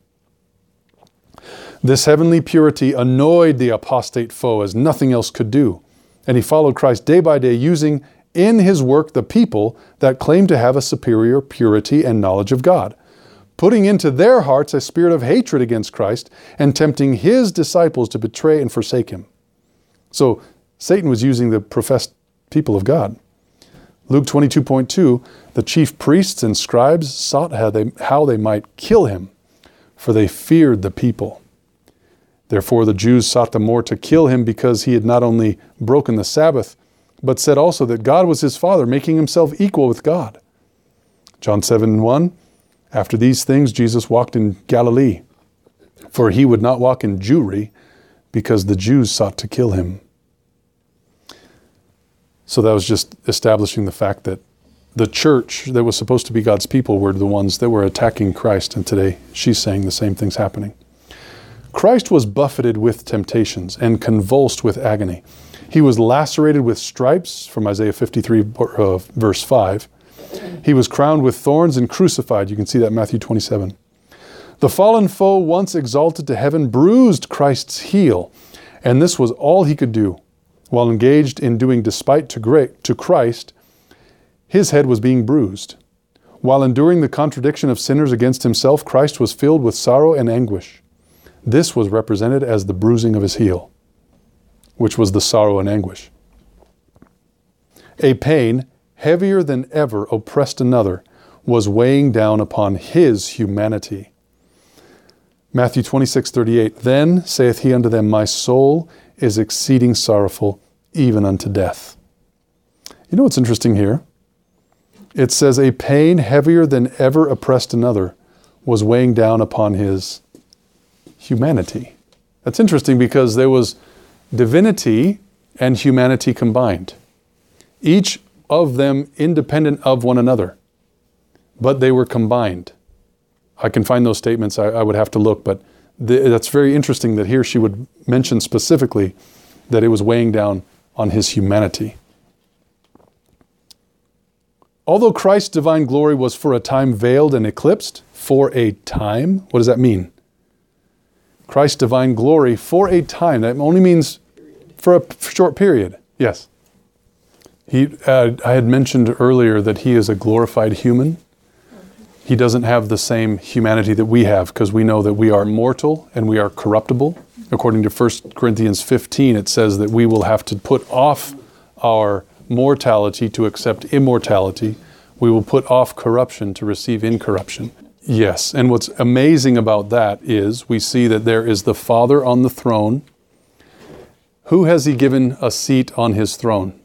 This heavenly purity annoyed the apostate foe as nothing else could do. And he followed Christ day by day, using in his work the people that claimed to have a superior purity and knowledge of God, putting into their hearts a spirit of hatred against Christ and tempting his disciples to betray and forsake him. So Satan was using the professed people of God. Luke twenty-two point two, the chief priests and scribes sought how they, how they might kill him, for they feared the people. Therefore the Jews sought the more to kill him because he had not only broken the Sabbath, but said also that God was his Father, making himself equal with God. John seven one, after these things Jesus walked in Galilee, for he would not walk in Jewry, because the Jews sought to kill him. So that was just establishing the fact that the church that was supposed to be God's people were the ones that were attacking Christ, and today she's saying the same thing's happening. Christ was buffeted with temptations and convulsed with agony. He was lacerated with stripes, from Isaiah fifty-three, uh, verse five. He was crowned with thorns and crucified. You can see that in Matthew twenty-seven. The fallen foe, once exalted to heaven, bruised Christ's heel And this was all he could do. While engaged in doing despite to great to Christ, his head was being bruised. While enduring the contradiction of sinners against himself, Christ was filled with sorrow and anguish. This was represented as the bruising of his heel, which was the sorrow and anguish. A pain heavier than ever oppressed another was weighing down upon his humanity. Matthew twenty-six thirty-eight, Then saith he unto them, My soul is exceeding sorrowful, even unto death. You know what's interesting here? It says a pain heavier than ever oppressed another was weighing down upon his humanity. That's interesting because there was divinity and humanity combined. Each of them independent of one another, but they were combined. I can find those statements, I, I would have to look, but the, that's very interesting that here she would mention specifically that it was weighing down on his humanity. Although Christ's divine glory was for a time veiled and eclipsed, for a time, what does that mean? Christ's divine glory for a time, that only means for a short period. Yes. He, uh, I had mentioned earlier that he is a glorified human. He doesn't have the same humanity that we have because we know that we are mortal and we are corruptible. According to First Corinthians fifteen, it says that we will have to put off our mortality to accept immortality. We will put off corruption to receive incorruption. Yes, and what's amazing about that is we see that there is the Father on the throne. Who has he given a seat on his throne?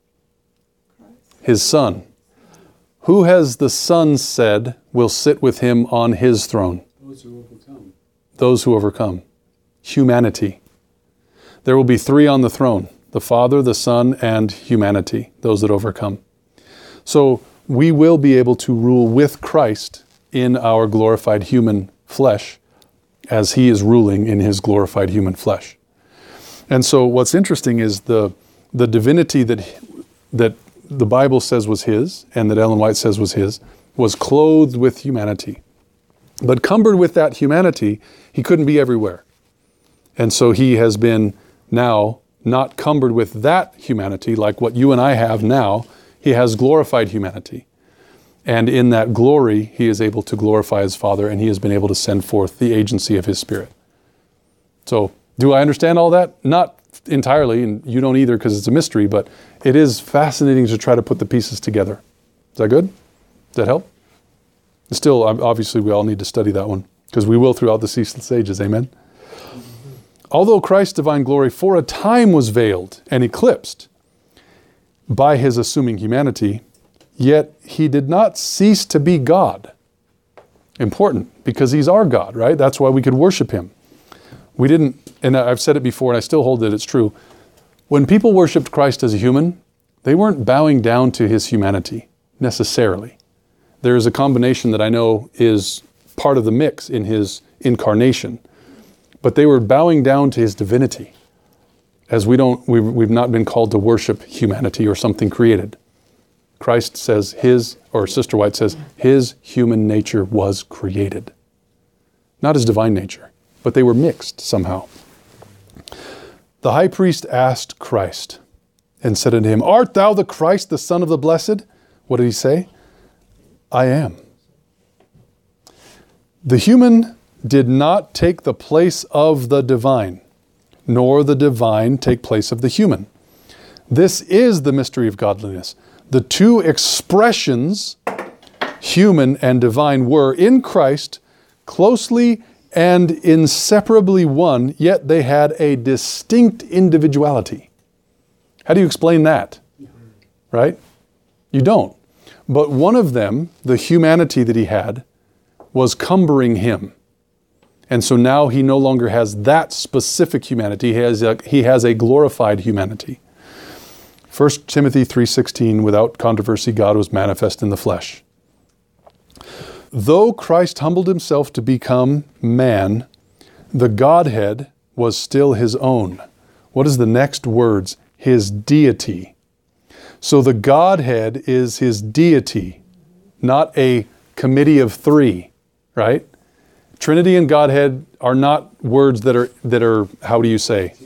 His Son. Who has the Son said will sit with him on his throne? Those who overcome. Those who overcome. Humanity. There will be three on the throne. The Father, the Son, and humanity. Those that overcome. So we will be able to rule with Christ in our glorified human flesh as he is ruling in his glorified human flesh. And so what's interesting is the, the divinity that, that the Bible says was his, and that Ellen White says was his, was clothed with humanity. But cumbered with that humanity, he couldn't be everywhere. And so he has been now not cumbered with that humanity like what you and I have now. He has glorified humanity. And in that glory, he is able to glorify his Father, and he has been able to send forth the agency of his Spirit. So, do I understand all that? Not entirely, and you don't either because it's a mystery, but it is fascinating to try to put the pieces together. Is that good? Does that help? Still, obviously, we all need to study that one because we will throughout the ceaseless ages. Amen? Mm-hmm. Although Christ's divine glory for a time was veiled and eclipsed by his assuming humanity, yet he did not cease to be God. Important, because he's our God, right? That's why we could worship him. We didn't, and I've said it before, and I still hold that it's true. When people worshiped Christ as a human, they weren't bowing down to his humanity, necessarily. There is a combination that I know is part of the mix in his incarnation, but they were bowing down to his divinity, as we don't, we've, we've not been called to worship humanity or something created. Christ says his, or Sister White says, his human nature was created. Not his divine nature, but they were mixed somehow. The high priest asked Christ and said unto him, Art thou the Christ, the Son of the Blessed? What did he say? I am. The human did not take the place of the divine, nor the divine take place of the human. This is the mystery of godliness. The two expressions, human and divine, were in Christ closely and inseparably one, yet they had a distinct individuality. How do you explain that? Right? You don't. But one of them, the humanity that he had, was cumbering him. And so now he no longer has that specific humanity. He has a, he has a glorified humanity. First Timothy three sixteen, without controversy, God was manifest in the flesh. Though Christ humbled himself to become man, the Godhead was still his own. What is the next words? His deity. So the Godhead is his deity, not a committee of three, right? Trinity and Godhead are not words that are, that are, how do you say?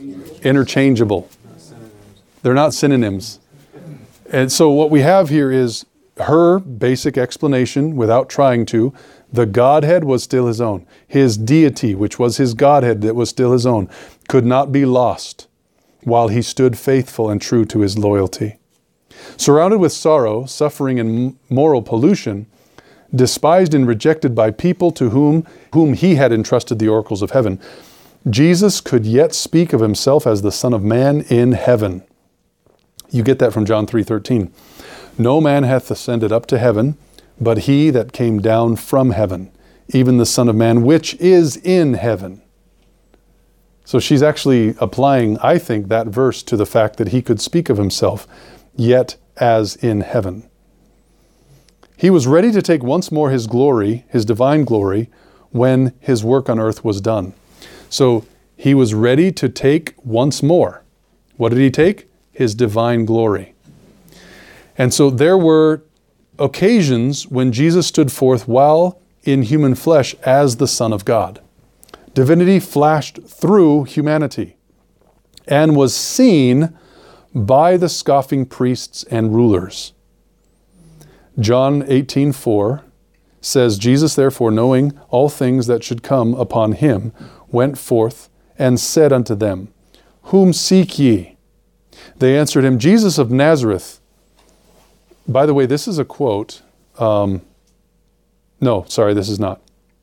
interchangeable. They're not synonyms. And so what we have here is her basic explanation without trying to. The Godhead was still his own. His deity, which was his Godhead that was still his own, could not be lost while he stood faithful and true to his loyalty. Surrounded with sorrow, suffering, and moral pollution, despised and rejected by people to whom, whom he had entrusted the oracles of heaven, Jesus could yet speak of himself as the Son of Man in heaven. You get that from John three thirteen. No man hath ascended up to heaven, but he that came down from heaven, even the Son of Man, which is in heaven. So she's actually applying, I think, that verse to the fact that he could speak of himself yet as in heaven. He was ready to take once more his glory, his divine glory, when his work on earth was done. So he was ready to take once more. What did he take? His divine glory. And so there were occasions when Jesus stood forth while in human flesh as the Son of God. Divinity flashed through humanity and was seen by the scoffing priests and rulers. John eighteen four says, Jesus therefore, knowing all things that should come upon him, went forth and said unto them, Whom seek ye? They answered him, Jesus of Nazareth. By the way, this is a quote. Um, no, sorry, this is not.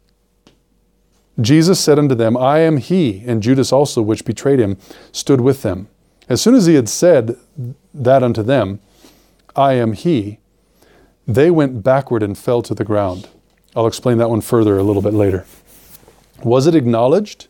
Jesus said unto them, I am he, and Judas also, which betrayed him, stood with them. As soon as he had said that unto them, I am he, they went backward and fell to the ground. I'll explain that one further a little bit later. Was it acknowledged?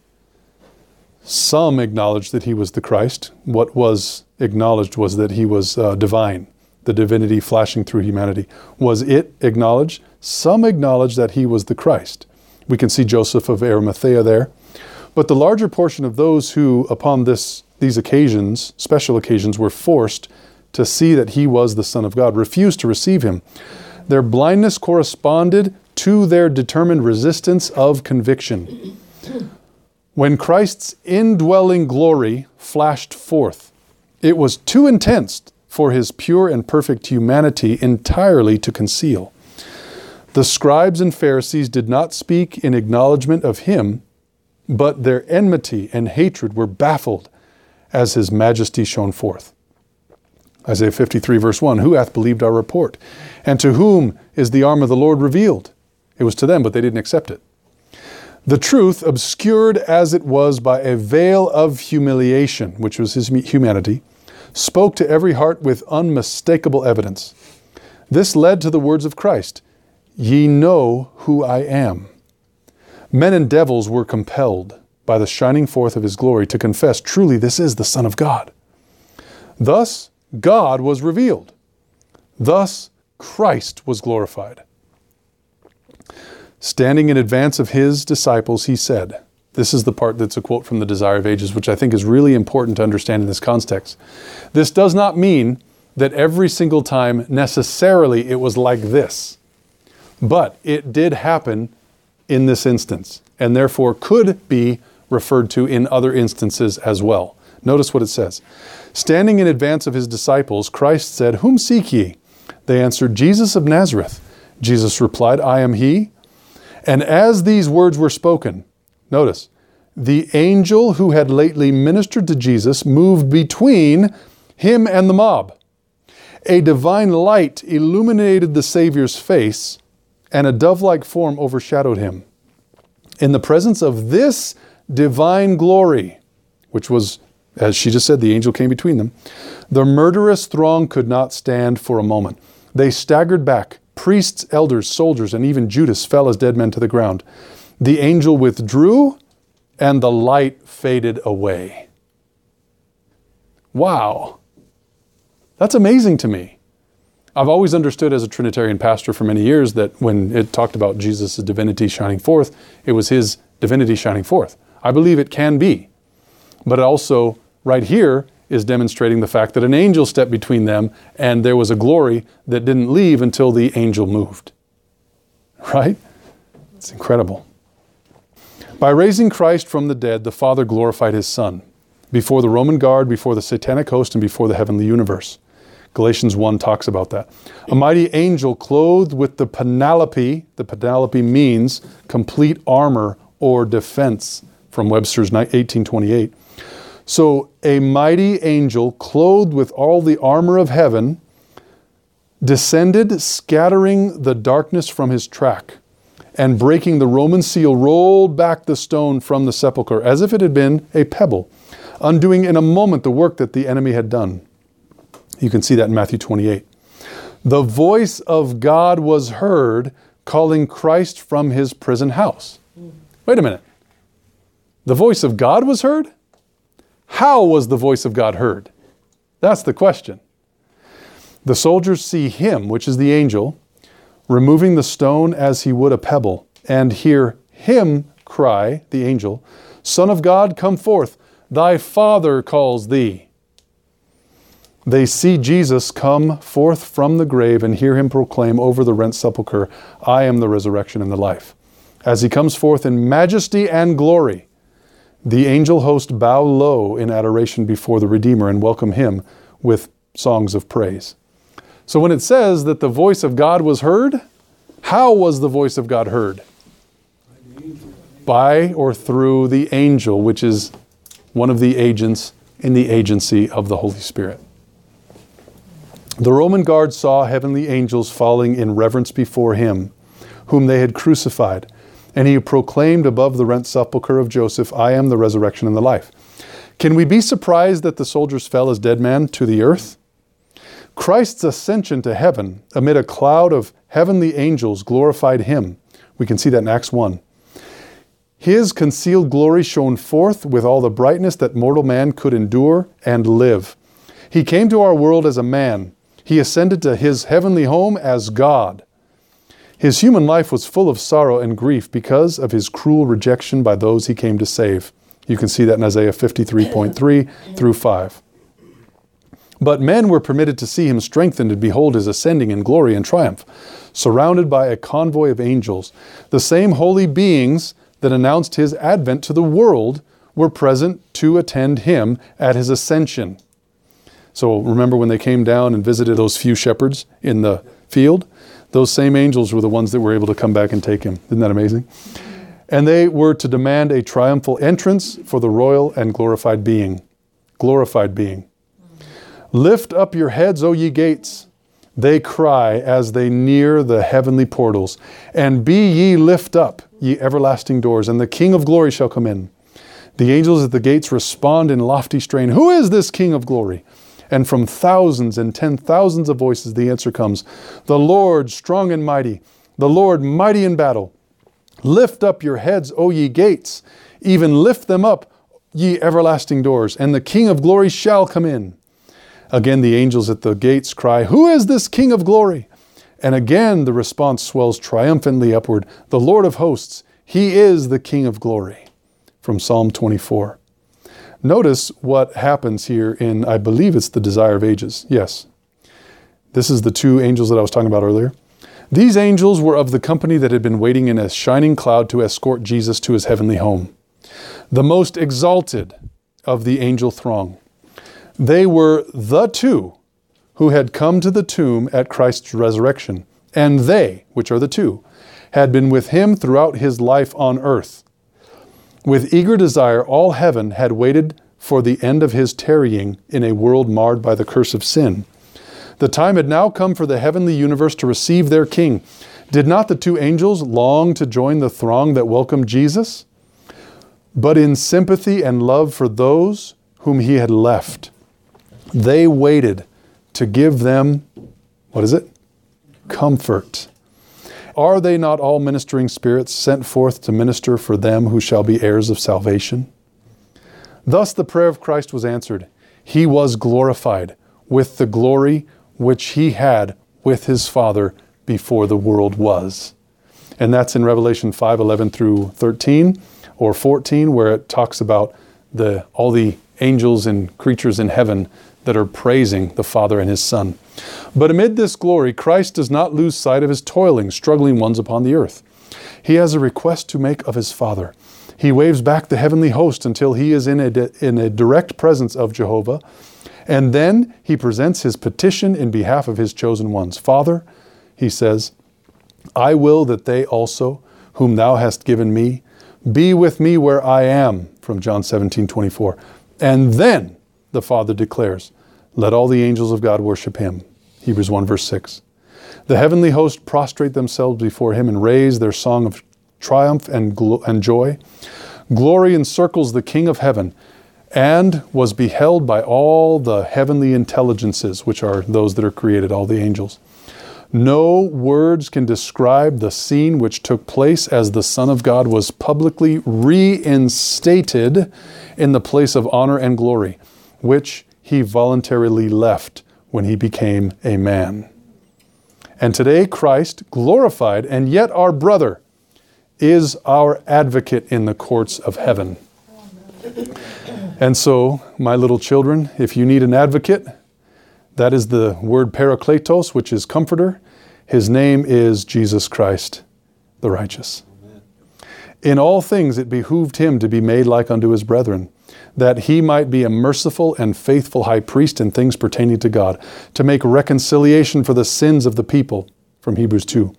Some acknowledged that he was the Christ. What was acknowledged was that he was uh, divine, the divinity flashing through humanity. Was it acknowledged? Some acknowledged that he was the Christ. We can see Joseph of Arimathea there. But the larger portion of those who, upon this, these occasions, special occasions, were forced to see that he was the Son of God, refused to receive him. Their blindness corresponded to their determined resistance of conviction. When Christ's indwelling glory flashed forth, it was too intense for his pure and perfect humanity entirely to conceal. The scribes and Pharisees did not speak in acknowledgement of him, but their enmity and hatred were baffled as his majesty shone forth. Isaiah fifty-three verse one, Who hath believed our report? And to whom is the arm of the Lord revealed? It was to them, but they didn't accept it. The truth, obscured as it was by a veil of humiliation, which was his humanity, spoke to every heart with unmistakable evidence. This led to the words of Christ, Ye know who I am. Men and devils were compelled by the shining forth of his glory to confess, truly this is the Son of God. Thus, God was revealed. Thus, Christ was glorified. Standing in advance of his disciples, he said, this is the part that's a quote from the Desire of Ages, which I think is really important to understand in this context. This does not mean that every single time necessarily it was like this, but it did happen in this instance, and therefore could be referred to in other instances as well. Notice what it says. Standing in advance of his disciples, Christ said, Whom seek ye? They answered, Jesus of Nazareth. Jesus replied, I am he. And as these words were spoken, notice, the angel who had lately ministered to Jesus moved between him and the mob. A divine light illuminated the Savior's face, and a dove-like form overshadowed him. In the presence of this divine glory, which was, as she just said, the angel came between them, the murderous throng could not stand for a moment. They staggered back. Priests, elders, soldiers, and even Judas fell as dead men to the ground. The angel withdrew, and the light faded away. Wow. That's amazing to me. I've always understood as a Trinitarian pastor for many years that when it talked about Jesus' divinity shining forth, it was his divinity shining forth. I believe it can be. But also, right here, is demonstrating the fact that an angel stepped between them and there was a glory that didn't leave until the angel moved. Right? It's incredible. By raising Christ from the dead, the Father glorified his Son. before the Roman guard, before the satanic host, and before the heavenly universe. Galatians one talks about that. A mighty angel clothed with the panoply, the panoply means complete armor or defense, from Webster's eighteen twenty-eight. So a mighty angel clothed with all the armor of heaven descended, scattering the darkness from his track, and breaking the Roman seal, rolled back the stone from the sepulchre as if it had been a pebble, undoing in a moment the work that the enemy had done. You can see that in Matthew twenty-eight. The voice of God was heard calling Christ from his prison house. Wait a minute. The voice of God was heard? How was the voice of God heard? That's the question. The soldiers see him, which is the angel, removing the stone as he would a pebble, and hear him cry, the angel, Son of God, come forth. Thy Father calls thee. They see Jesus come forth from the grave and hear him proclaim over the rent sepulchre, I am the resurrection and the life. As he comes forth in majesty and glory, the angel host bow low in adoration before the Redeemer and welcome him with songs of praise. So when it says that the voice of God was heard, how was the voice of God heard? By or through the angel, which is one of the agents in the agency of the Holy Spirit. The Roman guard saw heavenly angels falling in reverence before him, whom they had crucified, and he proclaimed above the rent sepulchre of Joseph, I am the resurrection and the life. Can we be surprised that the soldiers fell as dead men to the earth? Christ's ascension to heaven amid a cloud of heavenly angels glorified him. We can see that in Acts one. His concealed glory shone forth with all the brightness that mortal man could endure and live. He came to our world as a man. He ascended to his heavenly home as God. His human life was full of sorrow and grief because of his cruel rejection by those he came to save. You can see that in Isaiah fifty-three point three through five. But men were permitted to see him strengthened and behold his ascending in glory and triumph, surrounded by a convoy of angels. The same holy beings that announced his advent to the world were present to attend him at his ascension. So remember when they came down and visited those few shepherds in the field? Those same angels were the ones that were able to come back and take him. Isn't that amazing? And they were to demand a triumphal entrance for the royal and glorified being. Glorified being. Lift up your heads, O ye gates, they cry as they near the heavenly portals. And be ye lift up, ye everlasting doors, and the King of glory shall come in. The angels at the gates respond in lofty strain, Who is this King of glory? And from thousands and ten thousands of voices the answer comes, The Lord strong and mighty, the Lord mighty in battle. Lift up your heads, O ye gates, even lift them up, ye everlasting doors, and the King of glory shall come in. Again the angels at the gates cry, Who is this King of glory? And again the response swells triumphantly upward, The Lord of hosts, he is the King of glory. From Psalm twenty-four. Notice what happens here in, I believe it's the Desire of Ages. Yes. This is the two angels that I was talking about earlier. These angels were of the company that had been waiting in a shining cloud to escort Jesus to his heavenly home. The most exalted of the angel throng. They were the two who had come to the tomb at Christ's resurrection. And they, which are the two, had been with him throughout his life on earth. With eager desire, all heaven had waited for the end of his tarrying in a world marred by the curse of sin. The time had now come for the heavenly universe to receive their king. Did not the two angels long to join the throng that welcomed Jesus? But in sympathy and love for those whom he had left, they waited to give them, what is it? Comfort. Are they not all ministering spirits sent forth to minister for them who shall be heirs of salvation? Thus the prayer of Christ was answered. He was glorified with the glory which he had with his Father before the world was. And that's in Revelation five, eleven through thirteen or fourteen, where it talks about the all the angels and creatures in heaven that are praising the Father and his Son. But amid this glory, Christ does not lose sight of his toiling, struggling ones upon the earth. He has a request to make of his Father. He waves back the heavenly host until he is in a, in a direct presence of Jehovah. And then he presents his petition in behalf of his chosen ones. Father, he says, I will that they also, whom thou hast given me, be with me where I am, from John seventeen twenty-four. And then the Father declares, let all the angels of God worship him. Hebrews one verse six. The heavenly host prostrate themselves before him and raise their song of triumph and, glo- and joy. Glory encircles the King of heaven and was beheld by all the heavenly intelligences, which are those that are created, all the angels. No words can describe the scene which took place as the Son of God was publicly reinstated in the place of honor and glory, which he voluntarily left when he became a man. And today Christ, glorified and yet our brother, is our advocate in the courts of heaven. And so, my little children, if you need an advocate, that is the word parakletos, which is comforter. His name is Jesus Christ, the righteous. Amen. In all things it behooved him to be made like unto his brethren, that he might be a merciful and faithful high priest in things pertaining to God, to make reconciliation for the sins of the people, from Hebrews two.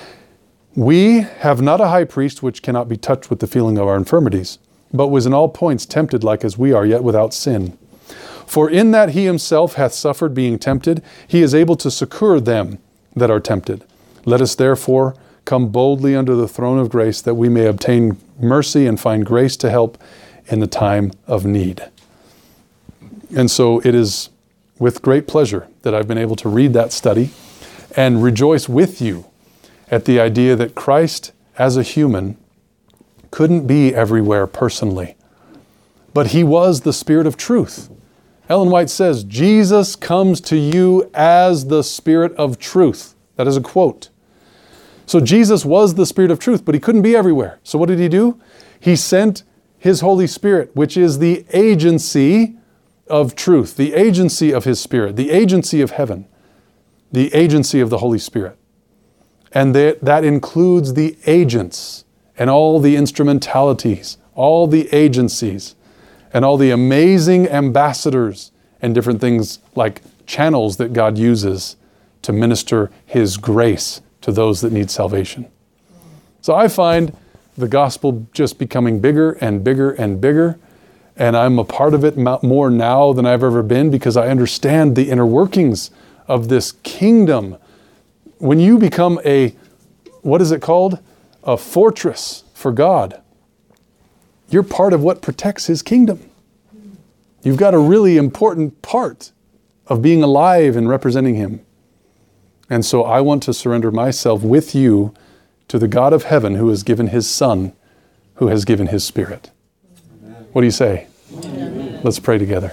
We have not a high priest which cannot be touched with the feeling of our infirmities, but was in all points tempted like as we are, yet without sin. For in that he himself hath suffered being tempted, he is able to succor them that are tempted. Let us therefore come boldly under the throne of grace, that we may obtain mercy and find grace to help in the time of need. And so it is with great pleasure that I've been able to read that study and rejoice with you at the idea that Christ, as a human, couldn't be everywhere personally, but he was the Spirit of truth. Ellen White says, Jesus comes to you as the Spirit of truth. That is a quote. So Jesus was the Spirit of truth, but he couldn't be everywhere. So what did he do? He sent his Holy Spirit, which is the agency of truth, the agency of his Spirit, the agency of heaven, the agency of the Holy Spirit. And that, that includes the agents and all the instrumentalities, all the agencies, and all the amazing ambassadors and different things like channels that God uses to minister his grace to those that need salvation. So I find the gospel just becoming bigger and bigger and bigger, and I'm a part of it more now than I've ever been because I understand the inner workings of this kingdom. When you become a, what is it called? A fortress for God, you're part of what protects his kingdom. You've got a really important part of being alive and representing him. And so I want to surrender myself with you to the God of heaven who has given his Son, who has given his Spirit. Amen. What do you say? Amen. Let's pray together.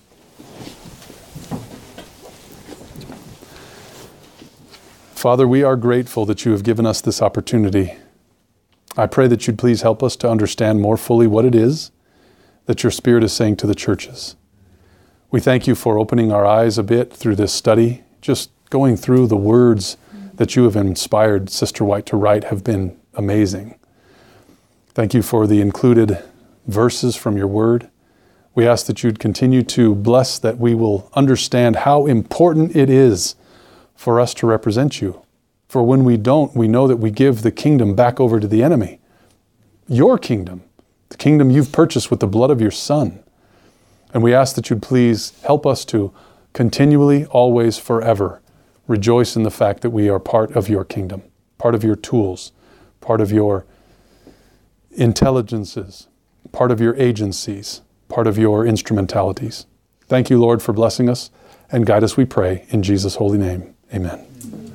Father, we are grateful that you have given us this opportunity. I pray that you'd please help us to understand more fully what it is that your Spirit is saying to the churches. We thank you for opening our eyes a bit through this study. Just going through the words that you have inspired Sister White to write have been amazing. Thank you for the included verses from your word. We ask that you'd continue to bless that we will understand how important it is for us to represent you. For when we don't, we know that we give the kingdom back over to the enemy. Your kingdom, the kingdom you've purchased with the blood of your Son. And we ask that you'd please help us to continually, always, forever rejoice in the fact that we are part of your kingdom, part of your tools, part of your intelligences, part of your agencies, part of your instrumentalities. Thank you, Lord, for blessing us, and guide us, we pray, in Jesus' holy name. Amen.